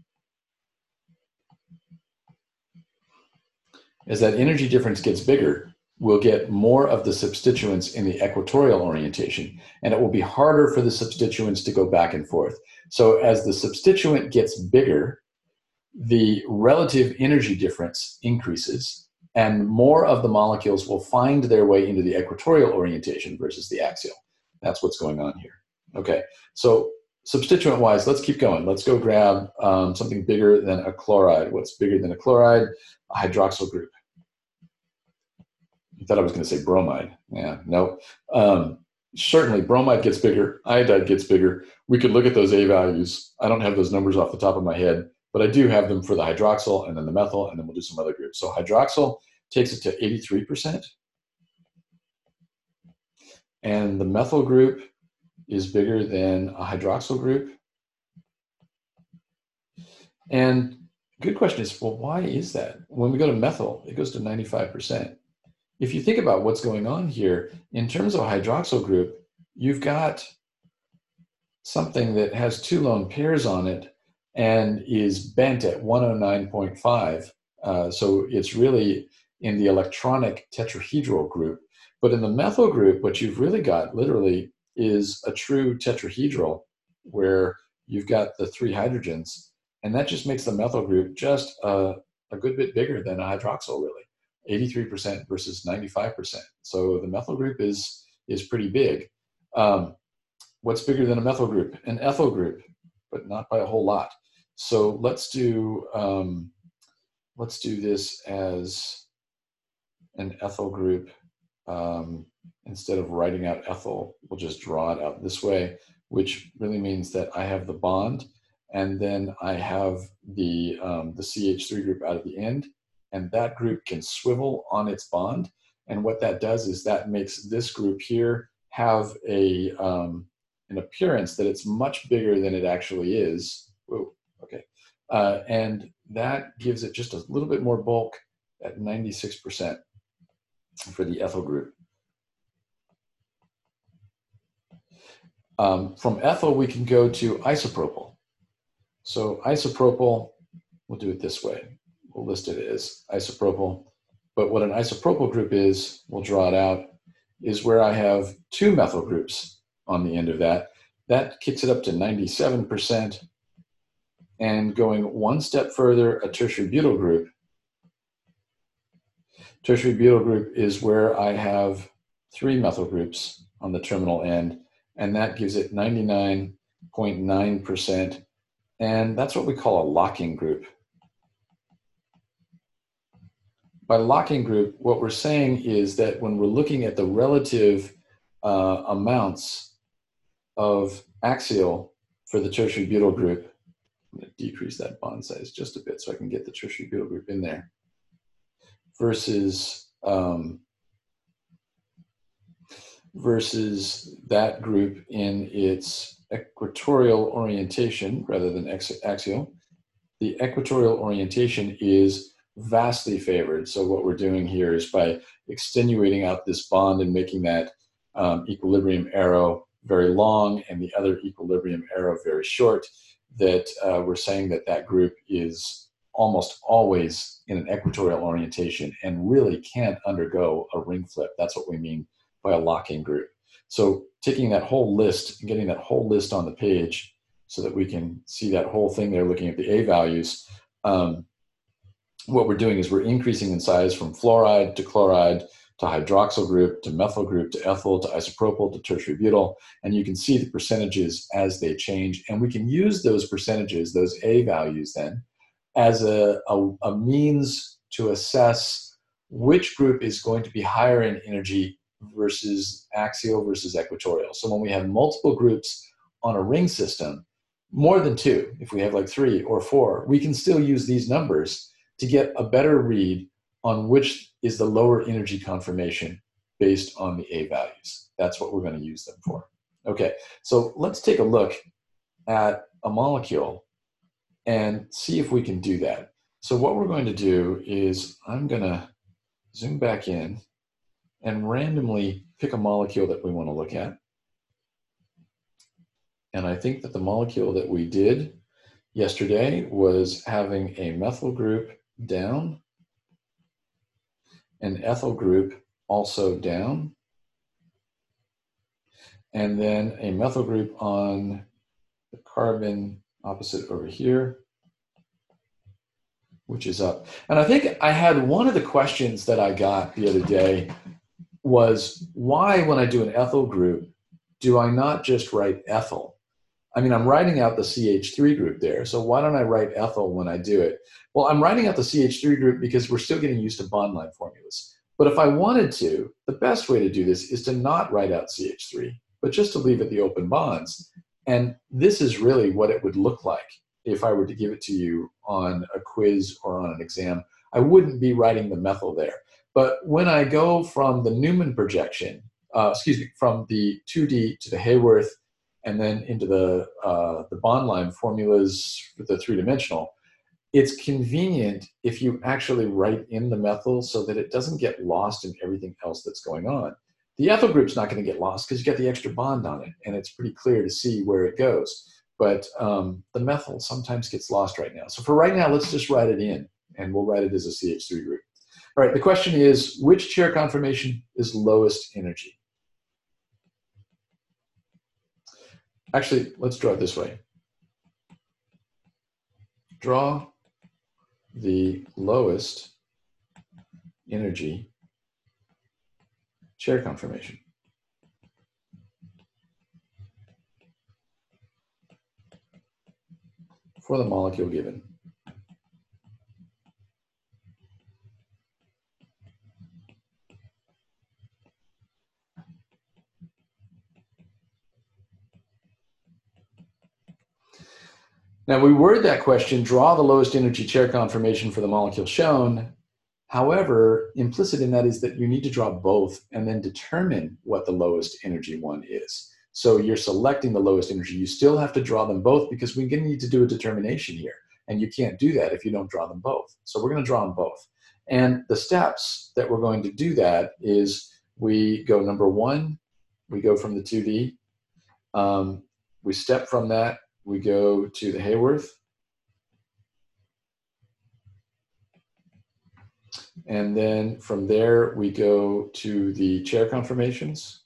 Speaker 1: as that energy difference gets bigger, we'll get more of the substituents in the equatorial orientation, and it will be harder for the substituents to go back and forth. So as the substituent gets bigger, the relative energy difference increases, and more of the molecules will find their way into the equatorial orientation versus the axial. That's what's going on here. Okay, so substituent-wise, let's keep going. Let's go grab um, something bigger than a chloride. What's bigger than a chloride? A hydroxyl group. I thought I was going to say bromide. Yeah, no. Um, certainly, bromide gets bigger. Iodide gets bigger. We could look at those A values. I don't have those numbers off the top of my head, but I do have them for the hydroxyl and then the methyl, and then we'll do some other groups. So hydroxyl takes it to eighty-three percent. And the methyl group is bigger than a hydroxyl group. And good question is, well, why is that? When we go to methyl, it goes to ninety-five percent. If you think about what's going on here, in terms of a hydroxyl group, you've got something that has two lone pairs on it and is bent at one oh nine point five. Uh, so it's really in the electronic tetrahedral group. But in the methyl group, what you've really got literally is a true tetrahedral where you've got the three hydrogens. And that just makes the methyl group just a, a good bit bigger than a hydroxyl, really. eighty-three percent versus ninety-five percent. So the methyl group is, is pretty big. Um, what's bigger than a methyl group? An ethyl group, but not by a whole lot. So let's do, um, let's do this as an ethyl group. Um, instead of writing out ethyl, we'll just draw it out this way, which really means that I have the bond, and then I have the, um, the C H three group out at the end, and that group can swivel on its bond. And what that does is that makes this group here have a, um, an appearance that it's much bigger than it actually is. Whoa, okay. Uh, and that gives it just a little bit more bulk at ninety-six percent for the ethyl group. Um, from ethyl, we can go to isopropyl. So isopropyl, we'll do it this way. We'll list it as isopropyl. But what an isopropyl group is, we'll draw it out, is where I have two methyl groups on the end of that. That kicks it up to ninety-seven percent. And going one step further, a tertiary butyl group. Tertiary butyl group is where I have three methyl groups on the terminal end, and that gives it ninety-nine point nine percent. And that's what we call a locking group. By locking group, what we're saying is that when we're looking at the relative uh, amounts of axial for the tertiary butyl group, I'm going to decrease that bond size just a bit so I can get the tertiary butyl group in there, versus um, versus that group in its equatorial orientation rather than axial. The equatorial orientation is vastly favored. So what we're doing here is by extenuating out this bond and making that um, equilibrium arrow very long and the other equilibrium arrow very short, that uh, we're saying that that group is almost always in an equatorial orientation and really can't undergo a ring flip. That's what we mean by a lock-in group. So taking that whole list and getting that whole list on the page so that we can see that whole thing there, looking at the A values, um, what we're doing is we're increasing in size from fluoride to chloride to hydroxyl group to methyl group to ethyl to isopropyl to tertiary butyl. And you can see the percentages as they change. And we can use those percentages, those A values then, as a, a, a means to assess which group is going to be higher in energy versus axial versus equatorial. So when we have multiple groups on a ring system, more than two, if we have like three or four, we can still use these numbers to get a better read on which is the lower energy conformation based on the A values. That's what we're going to use them for. Okay, so let's take a look at a molecule and see if we can do that. So what we're going to do is I'm going to zoom back in and randomly pick a molecule that we want to look at. And I think that the molecule that we did yesterday was having a methyl group down, an ethyl group also down, and then a methyl group on the carbon opposite over here, which is up. And I think I had one of the questions that I got the other day was, why when I do an ethyl group, do I not just write ethyl? I mean, I'm writing out the C H three group there, so why don't I write ethyl when I do it? Well, I'm writing out the C H three group because we're still getting used to bond line formulas. But if I wanted to, the best way to do this is to not write out C H three, but just to leave it the open bonds. And this is really what it would look like if I were to give it to you on a quiz or on an exam. I wouldn't be writing the methyl there. But when I go from the Newman projection, uh, excuse me, from the two D to the Hayworth, and then into the, uh, the bond line formulas for the three-dimensional, it's convenient if you actually write in the methyl so that it doesn't get lost in everything else that's going on. The ethyl group's not going to get lost because you got the extra bond on it, and it's pretty clear to see where it goes. But um, the methyl sometimes gets lost right now. So for right now, let's just write it in, and we'll write it as a C H three group. All right, the question is, which chair conformation is lowest energy? Actually, let's draw it this way. Draw the lowest energy chair conformation. For the molecule given. Now we word that question, draw the lowest energy chair conformation for the molecule shown. However, implicit in that is that you need to draw both and then determine what the lowest energy one is. So you're selecting the lowest energy. You still have to draw them both because we're going to need to do a determination here. And you can't do that if you don't draw them both. So we're going to draw them both. And the steps that we're going to do that is we go number one, we go from the two D. Um, we step from that. We go to the Hayworth, and then from there we go to the chair conformations,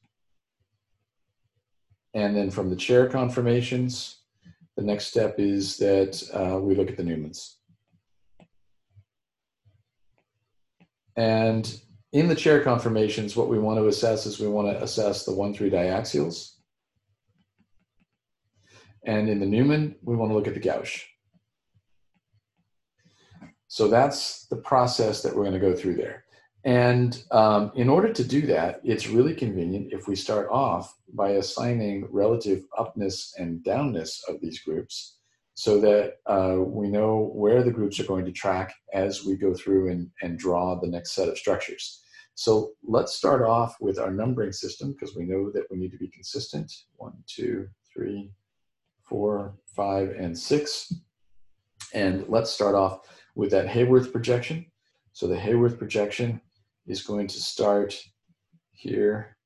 Speaker 1: and then from the chair conformations, the next step is that uh, we look at the Newmans. And in the chair conformations, what we want to assess is we want to assess the one three diaxials. And in the Newman, we want to look at the gauche. So that's the process that we're going to go through there. And um, in order to do that, it's really convenient if we start off by assigning relative upness and downness of these groups so that uh, we know where the groups are going to track as we go through and, and draw the next set of structures. So let's start off with our numbering system because we know that we need to be consistent. One, two, three, four, five, and six. And let's start off with that Hayworth projection. So the Hayworth projection is going to start here.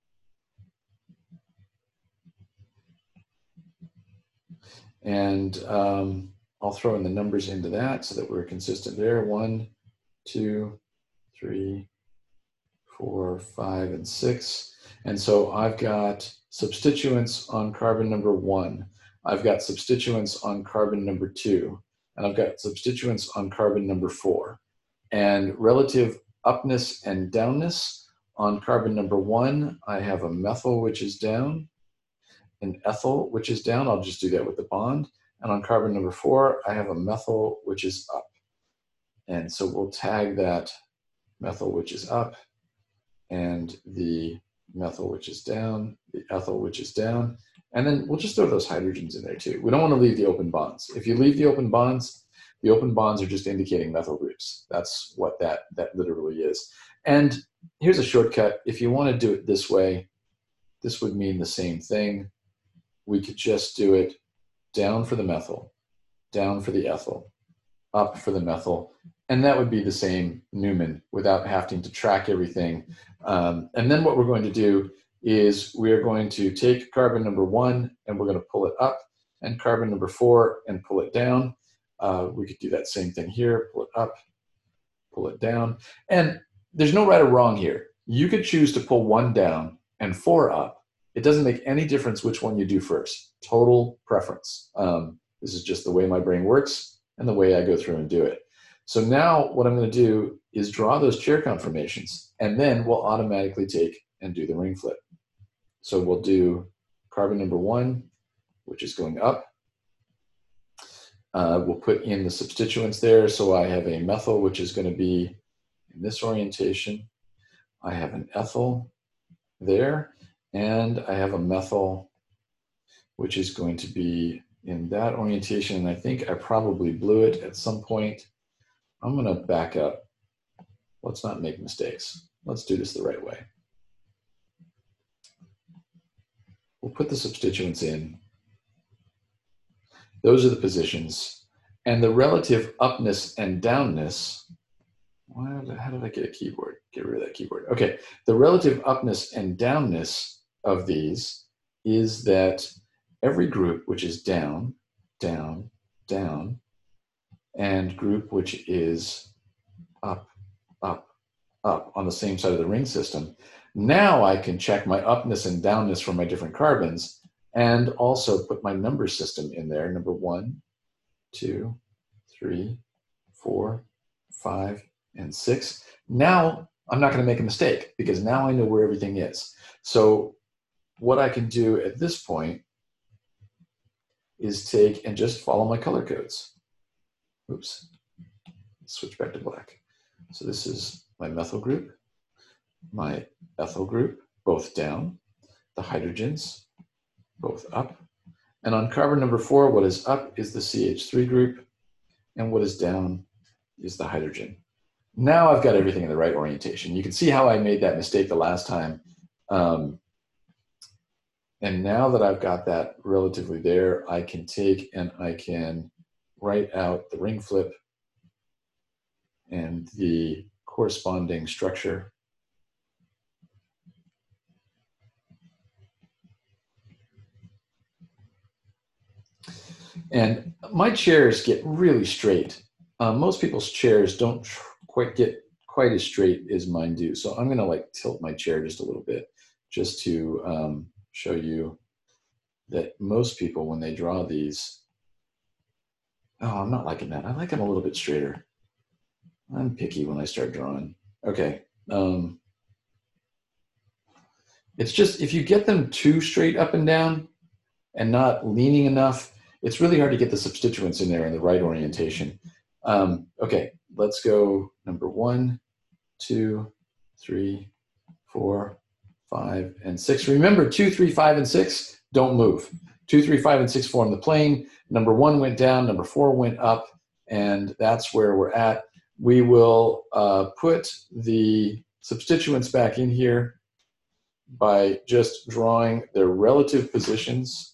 Speaker 1: And um, I'll throw in the numbers into that so that we're consistent there. One, two, three, four, five, and six. And so I've got substituents on carbon number one. I've got substituents on carbon number two. And I've got substituents on carbon number four. And relative upness and downness on carbon number one, I have a methyl, which is down, an ethyl, which is down. I'll just do that with the bond. And on carbon number four, I have a methyl, which is up. And so we'll tag that methyl, which is up, and the methyl, which is down, the ethyl, which is down. And then we'll just throw those hydrogens in there too. We don't want to leave the open bonds. If you leave the open bonds, the open bonds are just indicating methyl groups. That's what that, that literally is. And here's a shortcut. If you want to do it this way, this would mean the same thing. We could just do it down for the methyl, down for the ethyl, up for the methyl, and that would be the same Newman without having to track everything. Um, and then what we're going to do is we're going to take carbon number one and we're going to pull it up, and carbon number four and pull it down. Uh, we could do that same thing here, pull it up, pull it down. And there's no right or wrong here. You could choose to pull one down and four up. It doesn't make any difference which one you do first. Total preference. Um, this is just the way my brain works and the way I go through and do it. So now what I'm going to do is draw those chair conformations, and then we'll automatically take and do the ring flip. So we'll do carbon number one, which is going up. Uh, we'll put in the substituents there. So I have a methyl, which is going to be in this orientation. I have an ethyl there, and I have a methyl, which is going to be in that orientation. And I think I probably blew it at some point. I'm going to back up. Let's not make mistakes. Let's do this the right way. We'll put the substituents in. Those are the positions. And the relative upness and downness, why did I, how did I get a keyboard? Get rid of that keyboard. Okay, the relative upness and downness of these is that every group which is down, down, down, and group which is up, up, up on the same side of the ring system. Now I can check my upness and downness for my different carbons and also put my number system in there. Number one, two, three, four, five, and six. Now I'm not going to make a mistake because now I know where everything is. So what I can do at this point is take and just follow my color codes. Oops, switch back to black. So this is my methyl group, my ethyl group, both down, the hydrogens, both up. And on carbon number four, what is up is the C H three group, and what is down is the hydrogen. Now I've got everything in the right orientation. You can see how I made that mistake the last time. Um, and now that I've got that relatively there, I can take and I can write out the ring flip and the corresponding structure. And my chairs get really straight. Uh, most people's chairs don't quite get quite as straight as mine do. So I'm gonna like tilt my chair just a little bit just to um, show you that most people, when they draw these, oh, I'm not liking that. I like them a little bit straighter. I'm picky when I start drawing. Okay. Um, it's just, if you get them too straight up and down and not leaning enough, it's really hard to get the substituents in there in the right orientation. Um, okay, let's go number one, two, three, four, five, and six. Remember, two, three, five, and six don't move. Two, three, five, and six form the plane. Number one went down, number four went up, and that's where we're at. We will uh, put the substituents back in here by just drawing their relative positions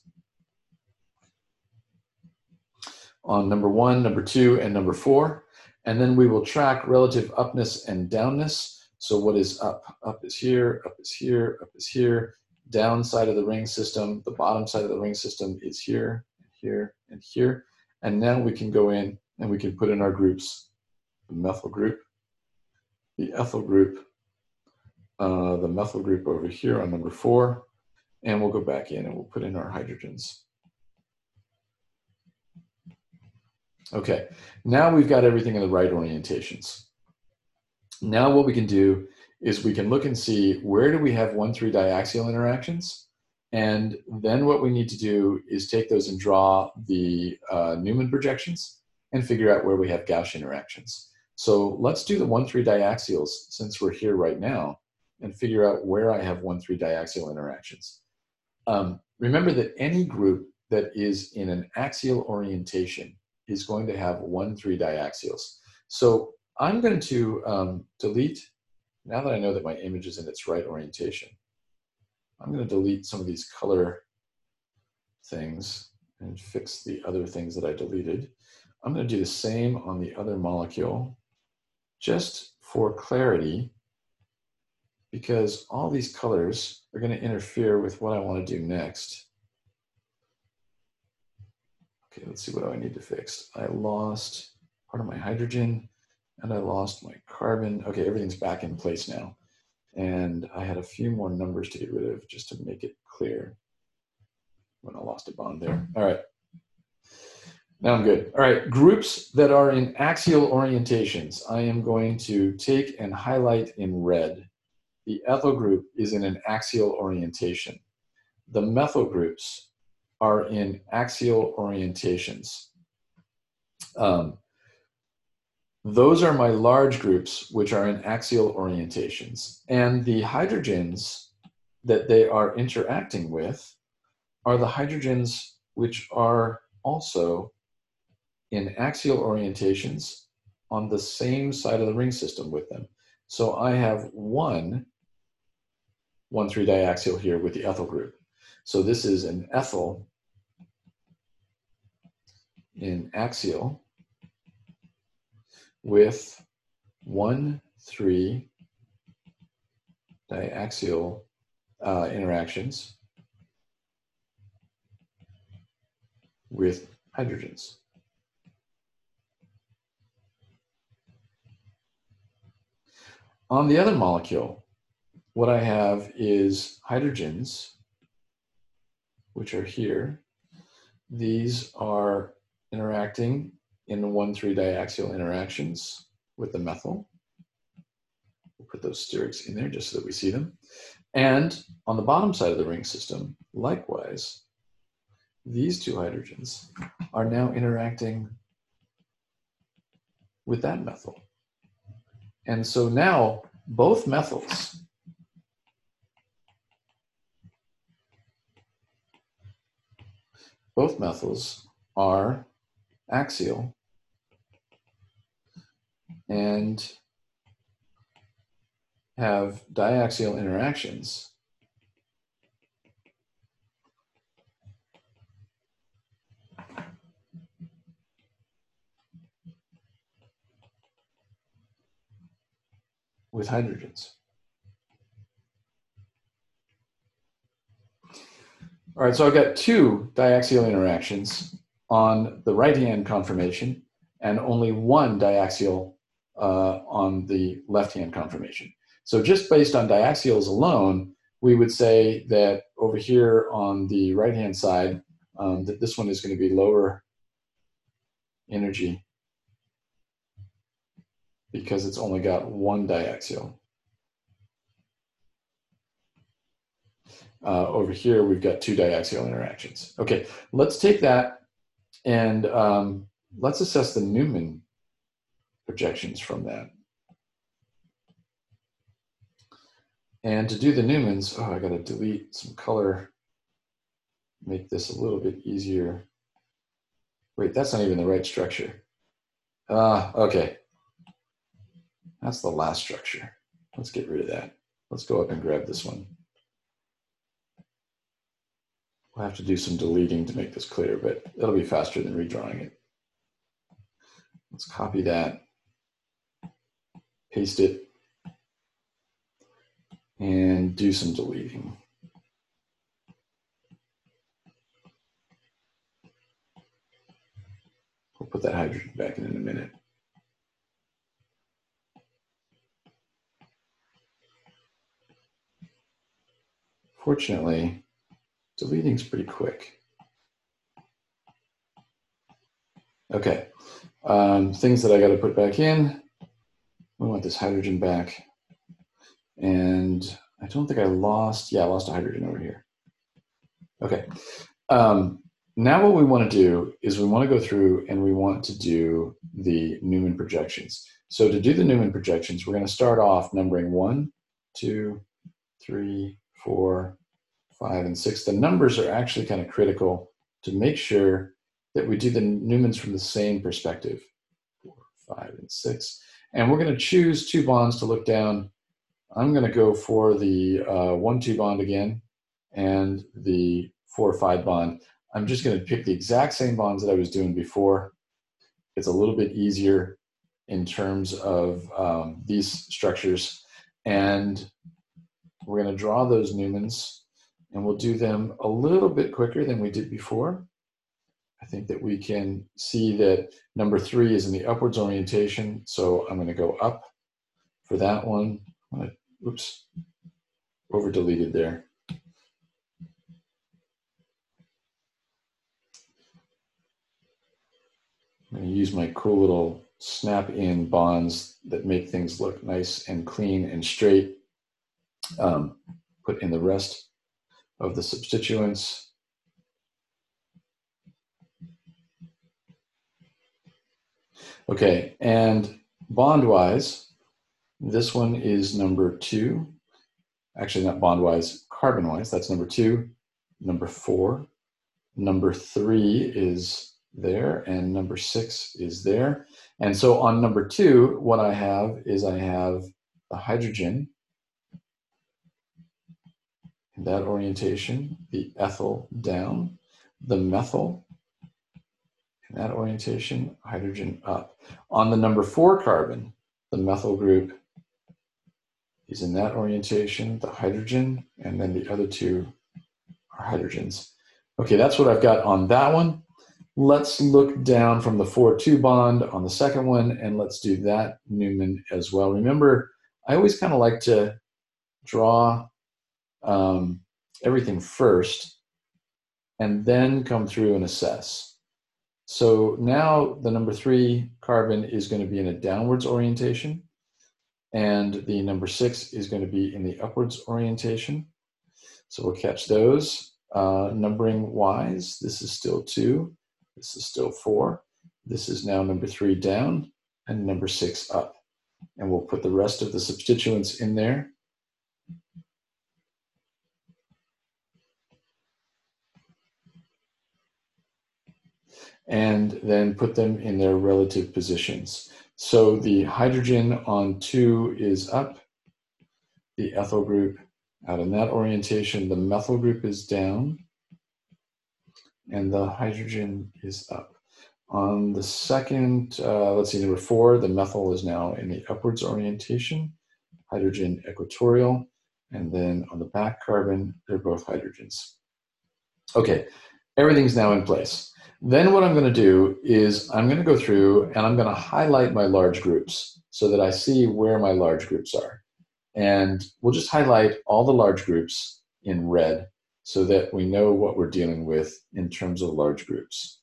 Speaker 1: on number one, number two, and number four. And then we will track relative upness and downness. So what is up? Up is here, up is here, up is here. Down side of the ring system, the bottom side of the ring system is here, here, and here. And now we can go in and we can put in our groups, the methyl group, the ethyl group, uh, the methyl group over here on number four, and we'll go back in and we'll put in our hydrogens. Okay, now we've got everything in the right orientations. Now what we can do is we can look and see where do we have one three diaxial interactions, and then what we need to do is take those and draw the uh, Newman projections and figure out where we have Gauss interactions. So let's do the one three diaxials since we're here right now and figure out where I have one three diaxial interactions. Um, remember that any group that is in an axial orientation is going to have one three diaxials. So I'm going to um, delete, now that I know that my image is in its right orientation, I'm going to delete some of these color things and fix the other things that I deleted. I'm going to do the same on the other molecule, just for clarity, because all these colors are going to interfere with what I want to do next. Okay, let's see, what do I need to fix? I lost part of my hydrogen and I lost my carbon. Okay, everything's back in place now. And I had a few more numbers to get rid of just to make it clear when I lost a bond there. All right, now I'm good. All right, groups that are in axial orientations, I am going to take and highlight in red. The ethyl group is in an axial orientation. The methyl groups are in axial orientations. Um, those are my large groups, which are in axial orientations. And the hydrogens that they are interacting with are the hydrogens which are also in axial orientations on the same side of the ring system with them. So I have one one three diaxial here with the ethyl group. So this is an ethyl in axial with one three diaxial uh, interactions with hydrogens. On the other molecule, what I have is hydrogens, which are here. These are interacting in one three diaxial interactions with the methyl. We'll put those sterics in there just so that we see them. And on the bottom side of the ring system, likewise, these two hydrogens are now interacting with that methyl. And so now both methyls both methyls are axial and have diaxial interactions with hydrogens. All right, so I've got two diaxial interactions on the right-hand conformation and only one diaxial uh, on the left-hand conformation. So just based on diaxials alone, we would say that over here on the right-hand side, um, that this one is going to be lower energy because it's only got one diaxial. Uh, over here, we've got two diaxial interactions. Okay, let's take that and um, let's assess the Newman projections from that. And to do the Newmans, oh, I gotta delete some color, make this a little bit easier. Wait, that's not even the right structure. Ah, uh, okay. That's the last structure. Let's get rid of that. Let's go up and grab this one. We'll have to do some deleting to make this clear, but it'll be faster than redrawing it. Let's copy that, paste it, and do some deleting. hydrogen back in in a minute. Fortunately, deleting's pretty quick. Okay, um, things that I got to put back in. We want this hydrogen back. And I don't think I lost, yeah, I lost a hydrogen over here. Okay, um, now what we want to do is we want to go through and we want to do the Newman projections. So to do the Newman projections, we're going to start off numbering one, two, three, four, five, and six. The numbers are actually kind of critical to make sure that we do the Newmans from the same perspective, four, five, and six. And we're going to choose two bonds to look down. I'm going to go for the uh, one two bond again and the four five bond. I'm just going to pick the exact same bonds that I was doing before. It's a little bit easier in terms of um, these structures. And we're going to draw those Newmans, and we'll do them a little bit quicker than we did before. I think that we can see that number three is in the upwards orientation, so I'm going to go up for that one. I'm going to, oops, over deleted there. I'm going to use my cool little snap-in bonds that make things look nice and clean and straight. Um, put in the rest of the substituents. Okay, and bond-wise, this one is number two. Actually, not bond-wise, carbon-wise, that's number two. Number four. Number three is there, and number six is there. And so on number two, what I have is I have the hydrogen in that orientation, the ethyl down, the methyl in that orientation, hydrogen up. On the number four carbon, the methyl group is in that orientation, the hydrogen, and then the other two are hydrogens. Okay, that's what I've got on that one. Let's look down from the four two bond on the second one, and let's do that Newman as well. Remember, I always kind of like to draw um, everything first and then come through and assess. So now the number three carbon is going to be in a downwards orientation, and the number six is going to be in the upwards orientation. So we'll catch those. Uh, numbering wise, this is still two, this is still four, this is now number three down, and number six up. And we'll put the rest of the substituents in there. And then put them in their relative positions. So the hydrogen on two is up, the ethyl group out in that orientation, the methyl group is down, and the hydrogen is up. On the second, uh, let's see, number four, the methyl is now in the upwards orientation, hydrogen equatorial, and then on the back carbon, they're both hydrogens. Okay, everything's now in place. Then what I'm going to do is I'm going to go through and I'm going to highlight my large groups so that I see where my large groups are. And we'll just highlight all the large groups in red so that we know what we're dealing with in terms of large groups.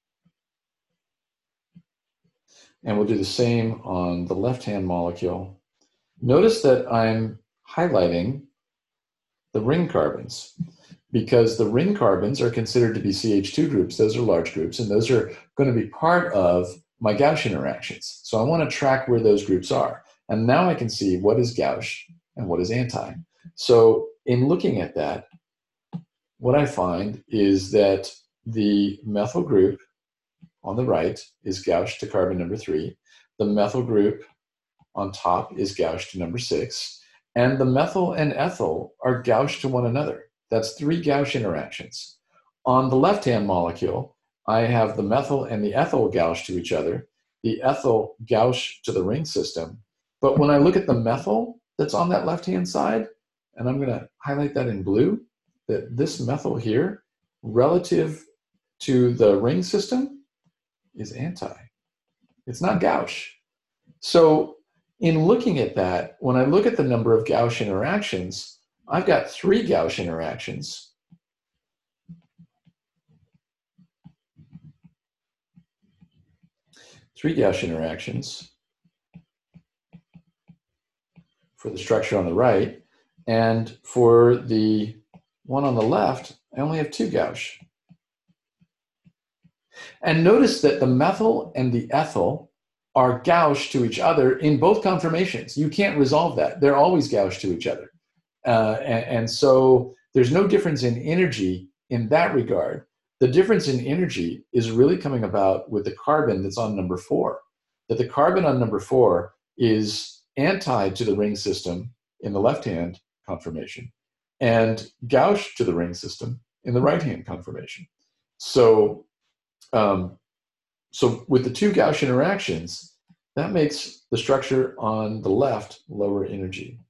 Speaker 1: And we'll do the same on the left-hand molecule. Notice that I'm highlighting the ring carbons, because the ring carbons are considered to be C H two groups. Those are large groups, and those are going to be part of my Gauss interactions. So I want to track where those groups are. And now I can see what is Gauss and what is anti. So in looking at that, what I find is that the methyl group on the right is Gauss to carbon number three. The methyl group on top is Gauss to number six. And the methyl and ethyl are Gauss to one another. That's three Gauss interactions. On the left-hand molecule, I have the methyl and the ethyl Gauss to each other, the ethyl Gauss to the ring system. But when I look at the methyl that's on that left-hand side, and I'm going to highlight that in blue, that this methyl here, relative to the ring system, is anti. It's not gauche. So in looking at that, when I look at the number of gauche interactions, I've got three gauche interactions. Three gauche interactions for the structure on the right. And for the one on the left, I only have two gauche. And notice that the methyl and the ethyl are gauche to each other in both conformations. You can't resolve that. They're always gauche to each other. Uh, and, and so there's no difference in energy in that regard. The difference in energy is really coming about with the carbon that's on number four. That the carbon on number four is anti to the ring system in the left-hand conformation and gauche to the ring system in the right-hand conformation. So, um, so with the two gauche interactions, that makes the structure on the left lower energy.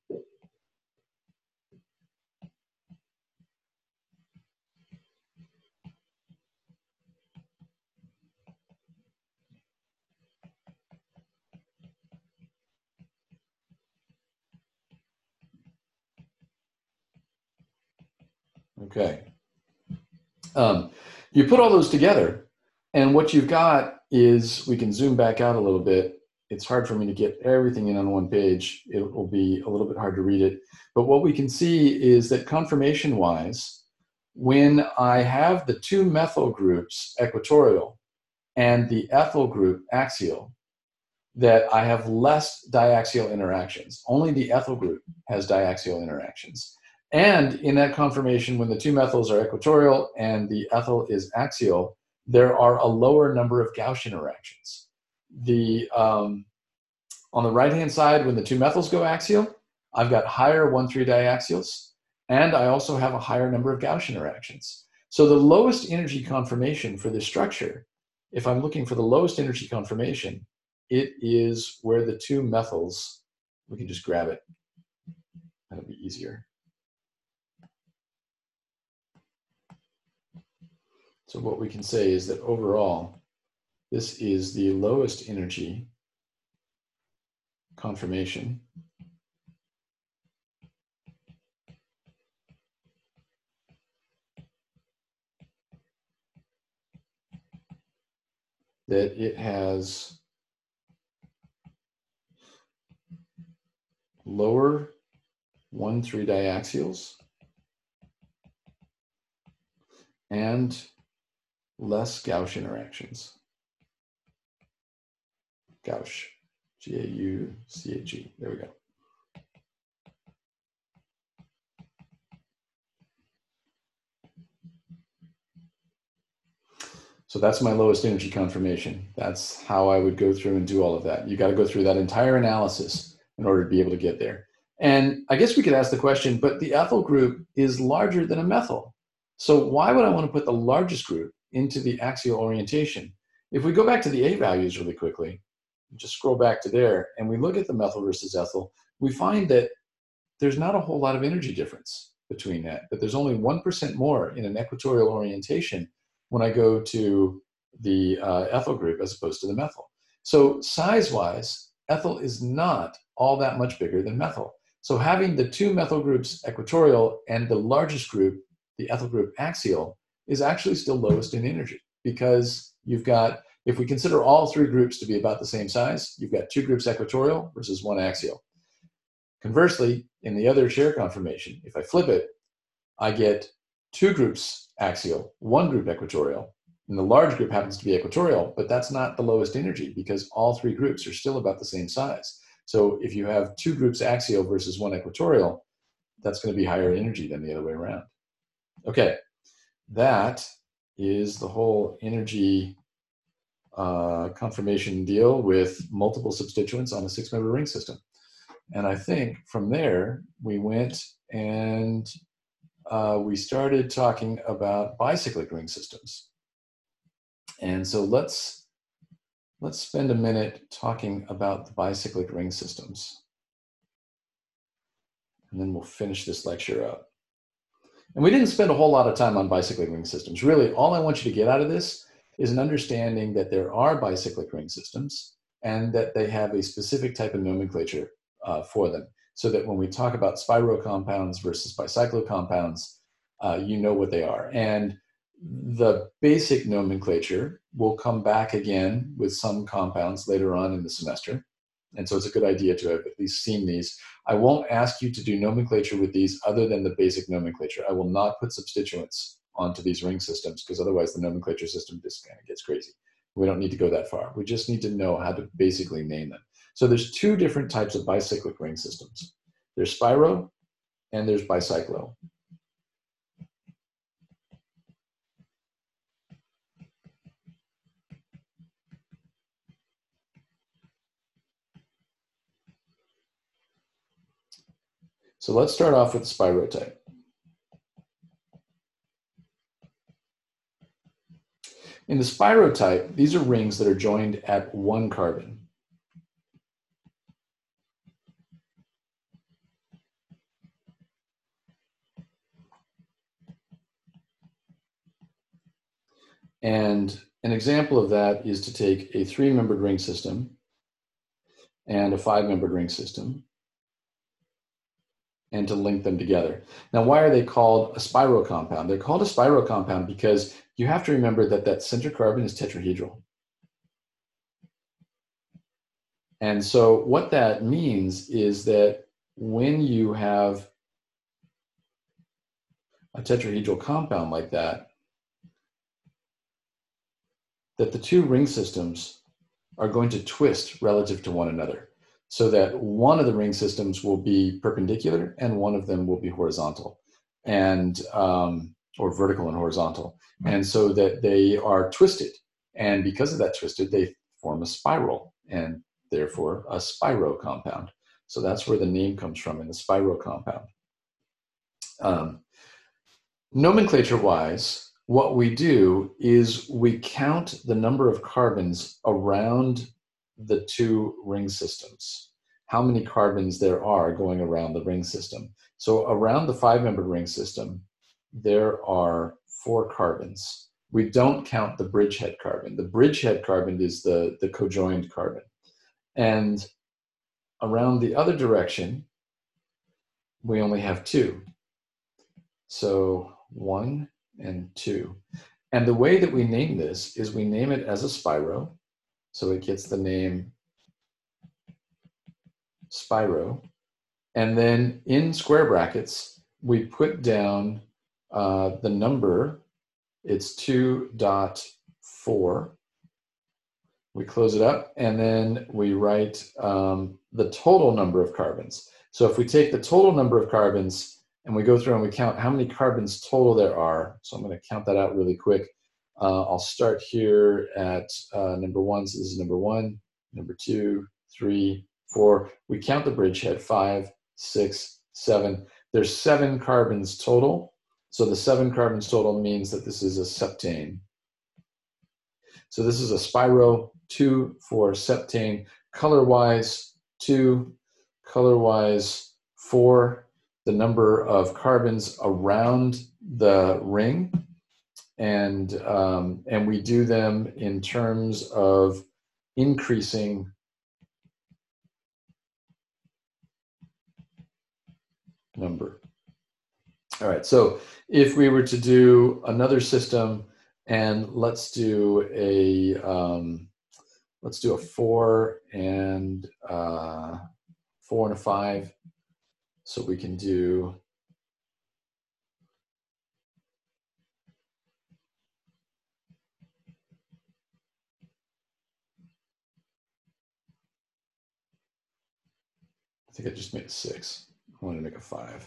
Speaker 1: Okay. Um, you put all those together, and what you've got is, we can zoom back out a little bit. It's hard for me to get everything in on one page. It will be a little bit hard to read it. But what we can see is that conformation-wise, when I have the two methyl groups equatorial and the ethyl group axial, that I have less diaxial interactions. Only the ethyl group has diaxial interactions. And in that conformation, when the two methyls are equatorial and the ethyl is axial, there are a lower number of gauche interactions. The, um, on the right-hand side, when the two methyls go axial, I've got higher one three diaxials, and I also have a higher number of gauche interactions. So the lowest energy conformation for this structure, if I'm looking for the lowest energy conformation, it is where the two methyls, we can just grab it, that'll be easier. So what we can say is that overall, this is the lowest energy conformation that it has lower one three diaxials and less gauche interactions. Gauche, G A U C H E, there we go. So that's my lowest energy conformation. That's how I would go through and do all of that. You got to go through that entire analysis in order to be able to get there. And I guess we could ask the question, but the ethyl group is larger than a methyl. So why would I want to put the largest group into the axial orientation? If we go back to the A values really quickly, just scroll back to there, and we look at the methyl versus ethyl, we find that there's not a whole lot of energy difference between that, that there's only one percent more in an equatorial orientation when I go to the uh, ethyl group as opposed to the methyl. So size-wise, ethyl is not all that much bigger than methyl. So having the two methyl groups equatorial and the largest group, the ethyl group axial, is actually still lowest in energy, because you've got, if we consider all three groups to be about the same size, you've got two groups equatorial versus one axial. Conversely, in the other chair conformation, if I flip it, I get two groups axial, one group equatorial, and the large group happens to be equatorial, but that's not the lowest energy because all three groups are still about the same size. So if you have two groups axial versus one equatorial, that's going to be higher energy than the other way around. Okay, that is the whole energy uh, conformation deal with multiple substituents on a six-member ring system. And I think from there, we went and uh, we started talking about bicyclic ring systems. And so let's, let's spend a minute talking about the bicyclic ring systems. And then we'll finish this lecture up. And we didn't spend a whole lot of time on bicyclic ring systems. Really, all I want you to get out of this is an understanding that there are bicyclic ring systems, and that they have a specific type of nomenclature uh, for them, so that when we talk about spiro compounds versus bicyclo compounds, uh, you know what they are. And the basic nomenclature will come back again with some compounds later on in the semester. And so it's a good idea to have at least seen these. I won't ask you to do nomenclature with these other than the basic nomenclature. I will not put substituents onto these ring systems, because otherwise the nomenclature system just kind of gets crazy. We don't need to go that far. We just need to know how to basically name them. So there's two different types of bicyclic ring systems. There's spiro and there's bicyclo. So let's start off with the spiro type. In the spiro type, these are rings that are joined at one carbon. And an example of that is to take a three-membered ring system and a five-membered ring system and to link them together. Now, why are they called a spiro compound? They're called a spiro compound because you have to remember that that center carbon is tetrahedral. And so what that means is that when you have a tetrahedral compound like that, that the two ring systems are going to twist relative to one another, so that one of the ring systems will be perpendicular and one of them will be horizontal, and um, or vertical and horizontal. And so that they are twisted. And because of that twisted, they form a spiral, and therefore a spiro compound. So that's where the name comes from, in the spiro compound. Um, Nomenclature-wise, what we do is we count the number of carbons around the two ring systems, how many carbons there are going around the ring system. So around the five-membered ring system, there are four carbons. We don't count the bridgehead carbon. The bridgehead carbon is the, the cojoined carbon. And around the other direction, we only have two. So one and two. And the way that we name this is we name it as a spiro. So it gets the name spiro. And then in square brackets, we put down uh, the number. It's two dot four. We close it up, and then we write um, the total number of carbons. So if we take the total number of carbons and we go through and we count how many carbons total there are, so I'm going to count that out really quick. Uh, I'll start here at uh, number one. So this is number one, number two, three, four. We count the bridgehead, five, six, seven. There's seven carbons total. So the seven carbons total means that this is a septane. So this is a spiro, two, four, septane. Color-wise, two. Color-wise, four. The number of carbons around the ring. And, um, and we do them in terms of increasing number. All right, so if we were to do another system, and let's do a um, let's do a four and uh, four and a five, so we can do I think I just made a six. I want to make a five.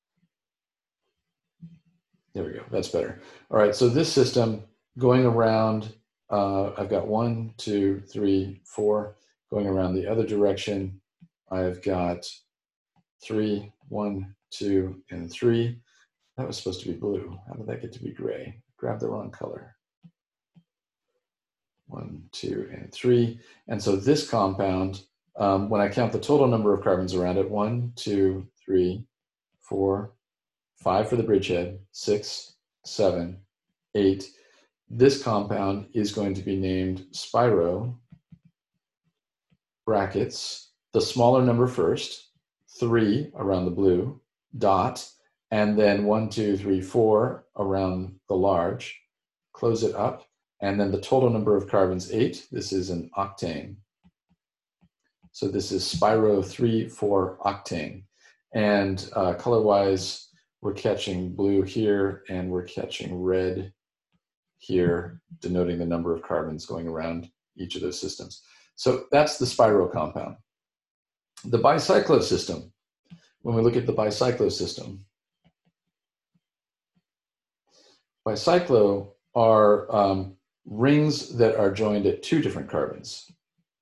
Speaker 1: There we go. That's better. All right. So this system going around, uh, I've got one, two, three, four. Going around the other direction, I've got three, one, two, and three. That was supposed to be blue. How did that get to be gray? Grab the wrong color. One, two, and three. And so this compound, um, when I count the total number of carbons around it, one, two, three, four, five for the bridgehead, six, seven, eight. This compound is going to be named spiro brackets, the smaller number first, three around the blue, dot, and then one, two, three, four around the large, close it up, and then the total number of carbons, eight. This is an octane. So this is Spiro three four octane. And uh, color-wise, we're catching blue here, and we're catching red here, denoting the number of carbons going around each of those systems. So that's the Spiro compound. The bicyclo system, when we look at the bicyclo system, bicyclo are um, rings that are joined at two different carbons.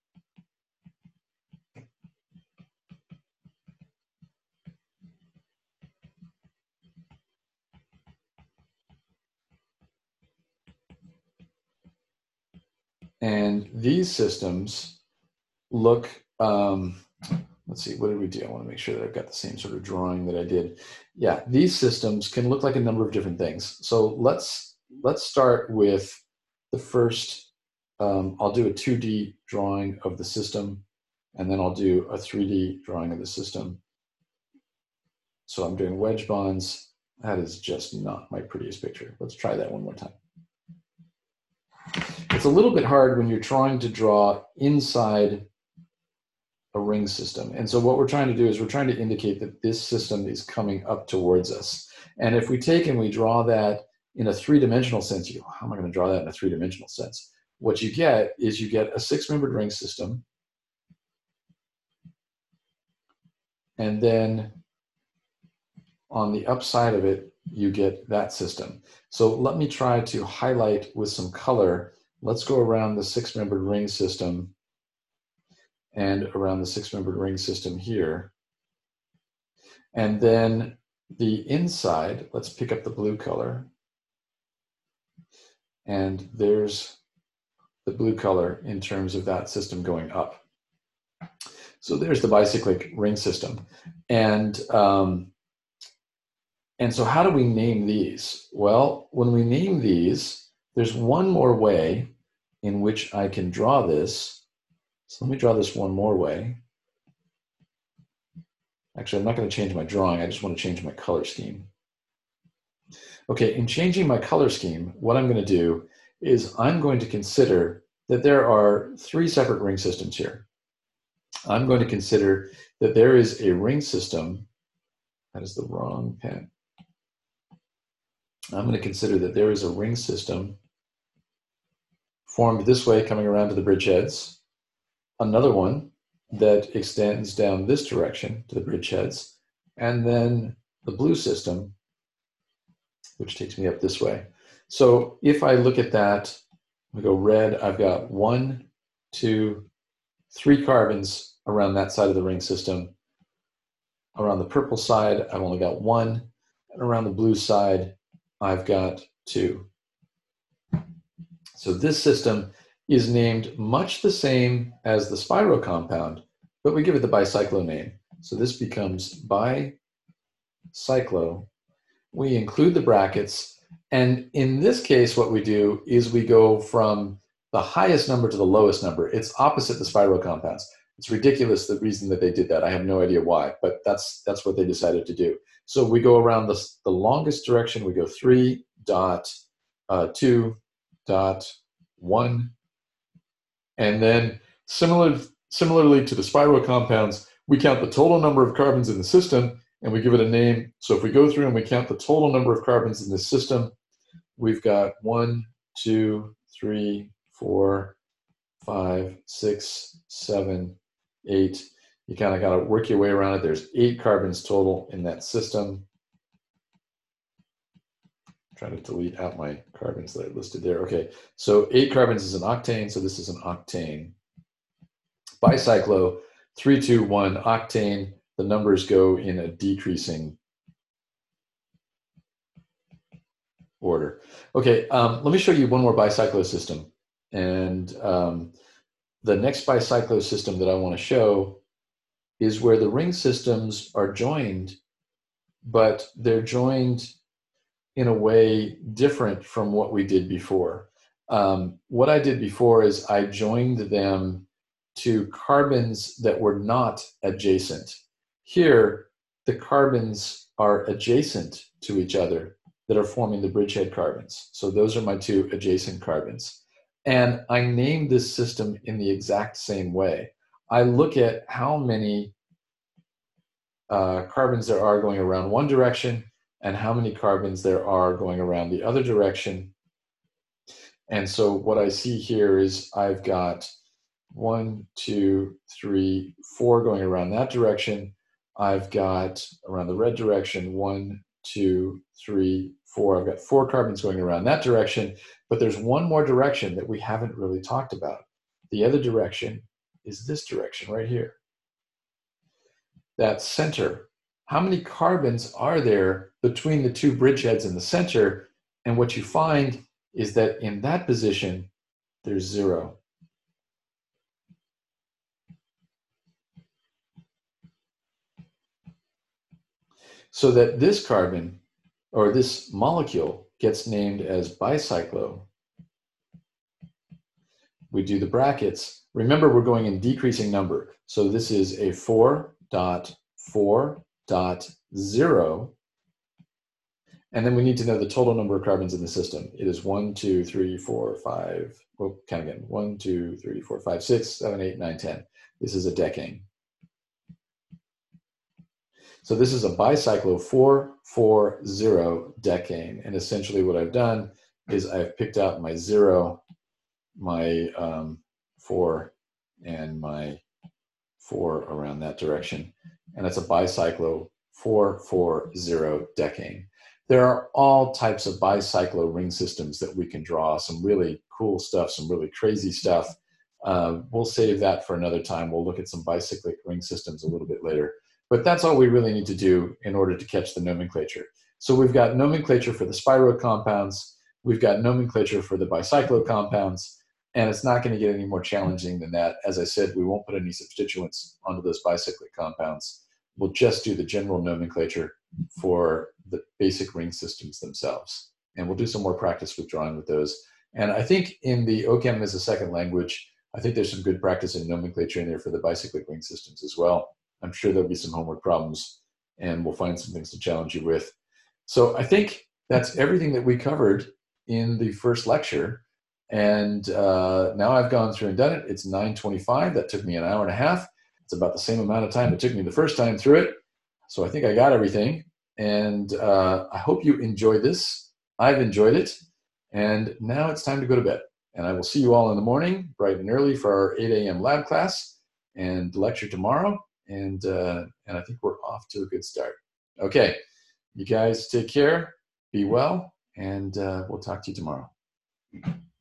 Speaker 1: And these systems look, um, let's see, what did we do? I want to make sure that I've got the same sort of drawing that I did. Yeah, these systems can look like a number of different things. So let's, let's start with the first, um, I'll do a two D drawing of the system, and then I'll do a three D drawing of the system. So I'm doing wedge bonds. That is just not my prettiest picture. Let's try that one more time. It's a little bit hard when you're trying to draw inside a ring system. And so what we're trying to do is we're trying to indicate that this system is coming up towards us. And if we take and we draw that in a three-dimensional sense, you go, how am I going to draw that in a three-dimensional sense? What you get is you get a six-membered ring system. And then on the upside of it, you get that system. So let me try to highlight with some color. Let's go around the six-membered ring system and around the six-membered ring system here. And then the inside, let's pick up the blue color. And there's the blue color in terms of that system going up. So there's the bicyclic ring system. And um, And so how do we name these? Well, when we name these, there's one more way in which I can draw this. So let me draw this one more way. Actually, I'm not going to change my drawing. I just want to change my color scheme. Okay, in changing my color scheme, what I'm going to do is I'm going to consider that there are three separate ring systems here. I'm going to consider that there is a ring system. That is the wrong pen. I'm going to consider that there is a ring system formed this way coming around to the bridgeheads, another one that extends down this direction to the bridgeheads, and then the blue system, which takes me up this way. So if I look at that, we go red, I've got one, two, three carbons around that side of the ring system. Around the purple side, I've only got one, and around the blue side, I've got two. So this system is named much the same as the Spiro compound, but we give it the bicyclo name. So this becomes bicyclo. We include the brackets, and in this case, what we do is we go from the highest number to the lowest number. It's opposite the Spiro compounds. It's ridiculous the reason that they did that. I have no idea why, but that's that's what they decided to do. So we go around the, the longest direction. We go three dot uh, two dot one, and then similar similarly to the Spiro compounds, we count the total number of carbons in the system and we give it a name. So if we go through and we count the total number of carbons in this system, we've got one, two, three, four, five, six, seven, eight. You kind of got to work your way around it. There's eight carbons total in that system. I'm trying to delete out my carbons that I listed there. Okay, so eight carbons is an octane, so this is an octane. Bicyclo, three, two, one, octane. The numbers go in a decreasing order. Okay, um, let me show you one more bicyclo system. And um, the next bicyclo system that I want to show is where the ring systems are joined, but they're joined in a way different from what we did before. Um, what I did before is I joined them to carbons that were not adjacent. Here, the carbons are adjacent to each other that are forming the bridgehead carbons. So those are my two adjacent carbons. And I named this system in the exact same way. I look at how many uh, carbons there are going around one direction and how many carbons there are going around the other direction. And so what I see here is I've got one, two, three, four going around that direction. I've got around the red direction, one, two, three, four. I've got four carbons going around that direction, but there's one more direction that we haven't really talked about. The other direction is this direction right here. That center. How many carbons are there between the two bridgeheads in the center? And what you find is that in that position, there's zero. So that this carbon, or this molecule, gets named as bicyclo. We do the brackets. Remember, we're going in decreasing number. So this is a four dot four dot zero. And then we need to know the total number of carbons in the system. It is one, two, three, four, five. We'll count again. One, two, three, four, five, six, seven, eight, nine, ten. This is a decane. So this is a bicyclo four four zero decane. And essentially what I've done is I've picked out my zero, my um, four, and my four around that direction. And it's a bicyclo four four zero decane. There are all types of bicyclo ring systems that we can draw, some really cool stuff, some really crazy stuff. Uh, we'll save that for another time. We'll look at some bicyclic ring systems a little bit later. But that's all we really need to do in order to catch the nomenclature. So we've got nomenclature for the spiro compounds, we've got nomenclature for the bicyclo compounds, and it's not going to get any more challenging than that. As I said, we won't put any substituents onto those bicyclic compounds. We'll just do the general nomenclature for the basic ring systems themselves. And we'll do some more practice with drawing with those. And I think in the OChem as a second language, I think there's some good practice in nomenclature in there for the bicyclic ring systems as well. I'm sure there'll be some homework problems and we'll find some things to challenge you with. So I think that's everything that we covered in the first lecture. And uh, now I've gone through and done it. It's nine twenty-five. That took me an hour and a half. It's about the same amount of time it took me the first time through it. So I think I got everything. And uh, I hope you enjoyed this. I've enjoyed it. And now it's time to go to bed. And I will see you all in the morning, bright and early, for our eight A M lab class and lecture tomorrow. And, uh, and I think we're off to a good start. Okay, you guys take care, be well, and uh, we'll talk to you tomorrow.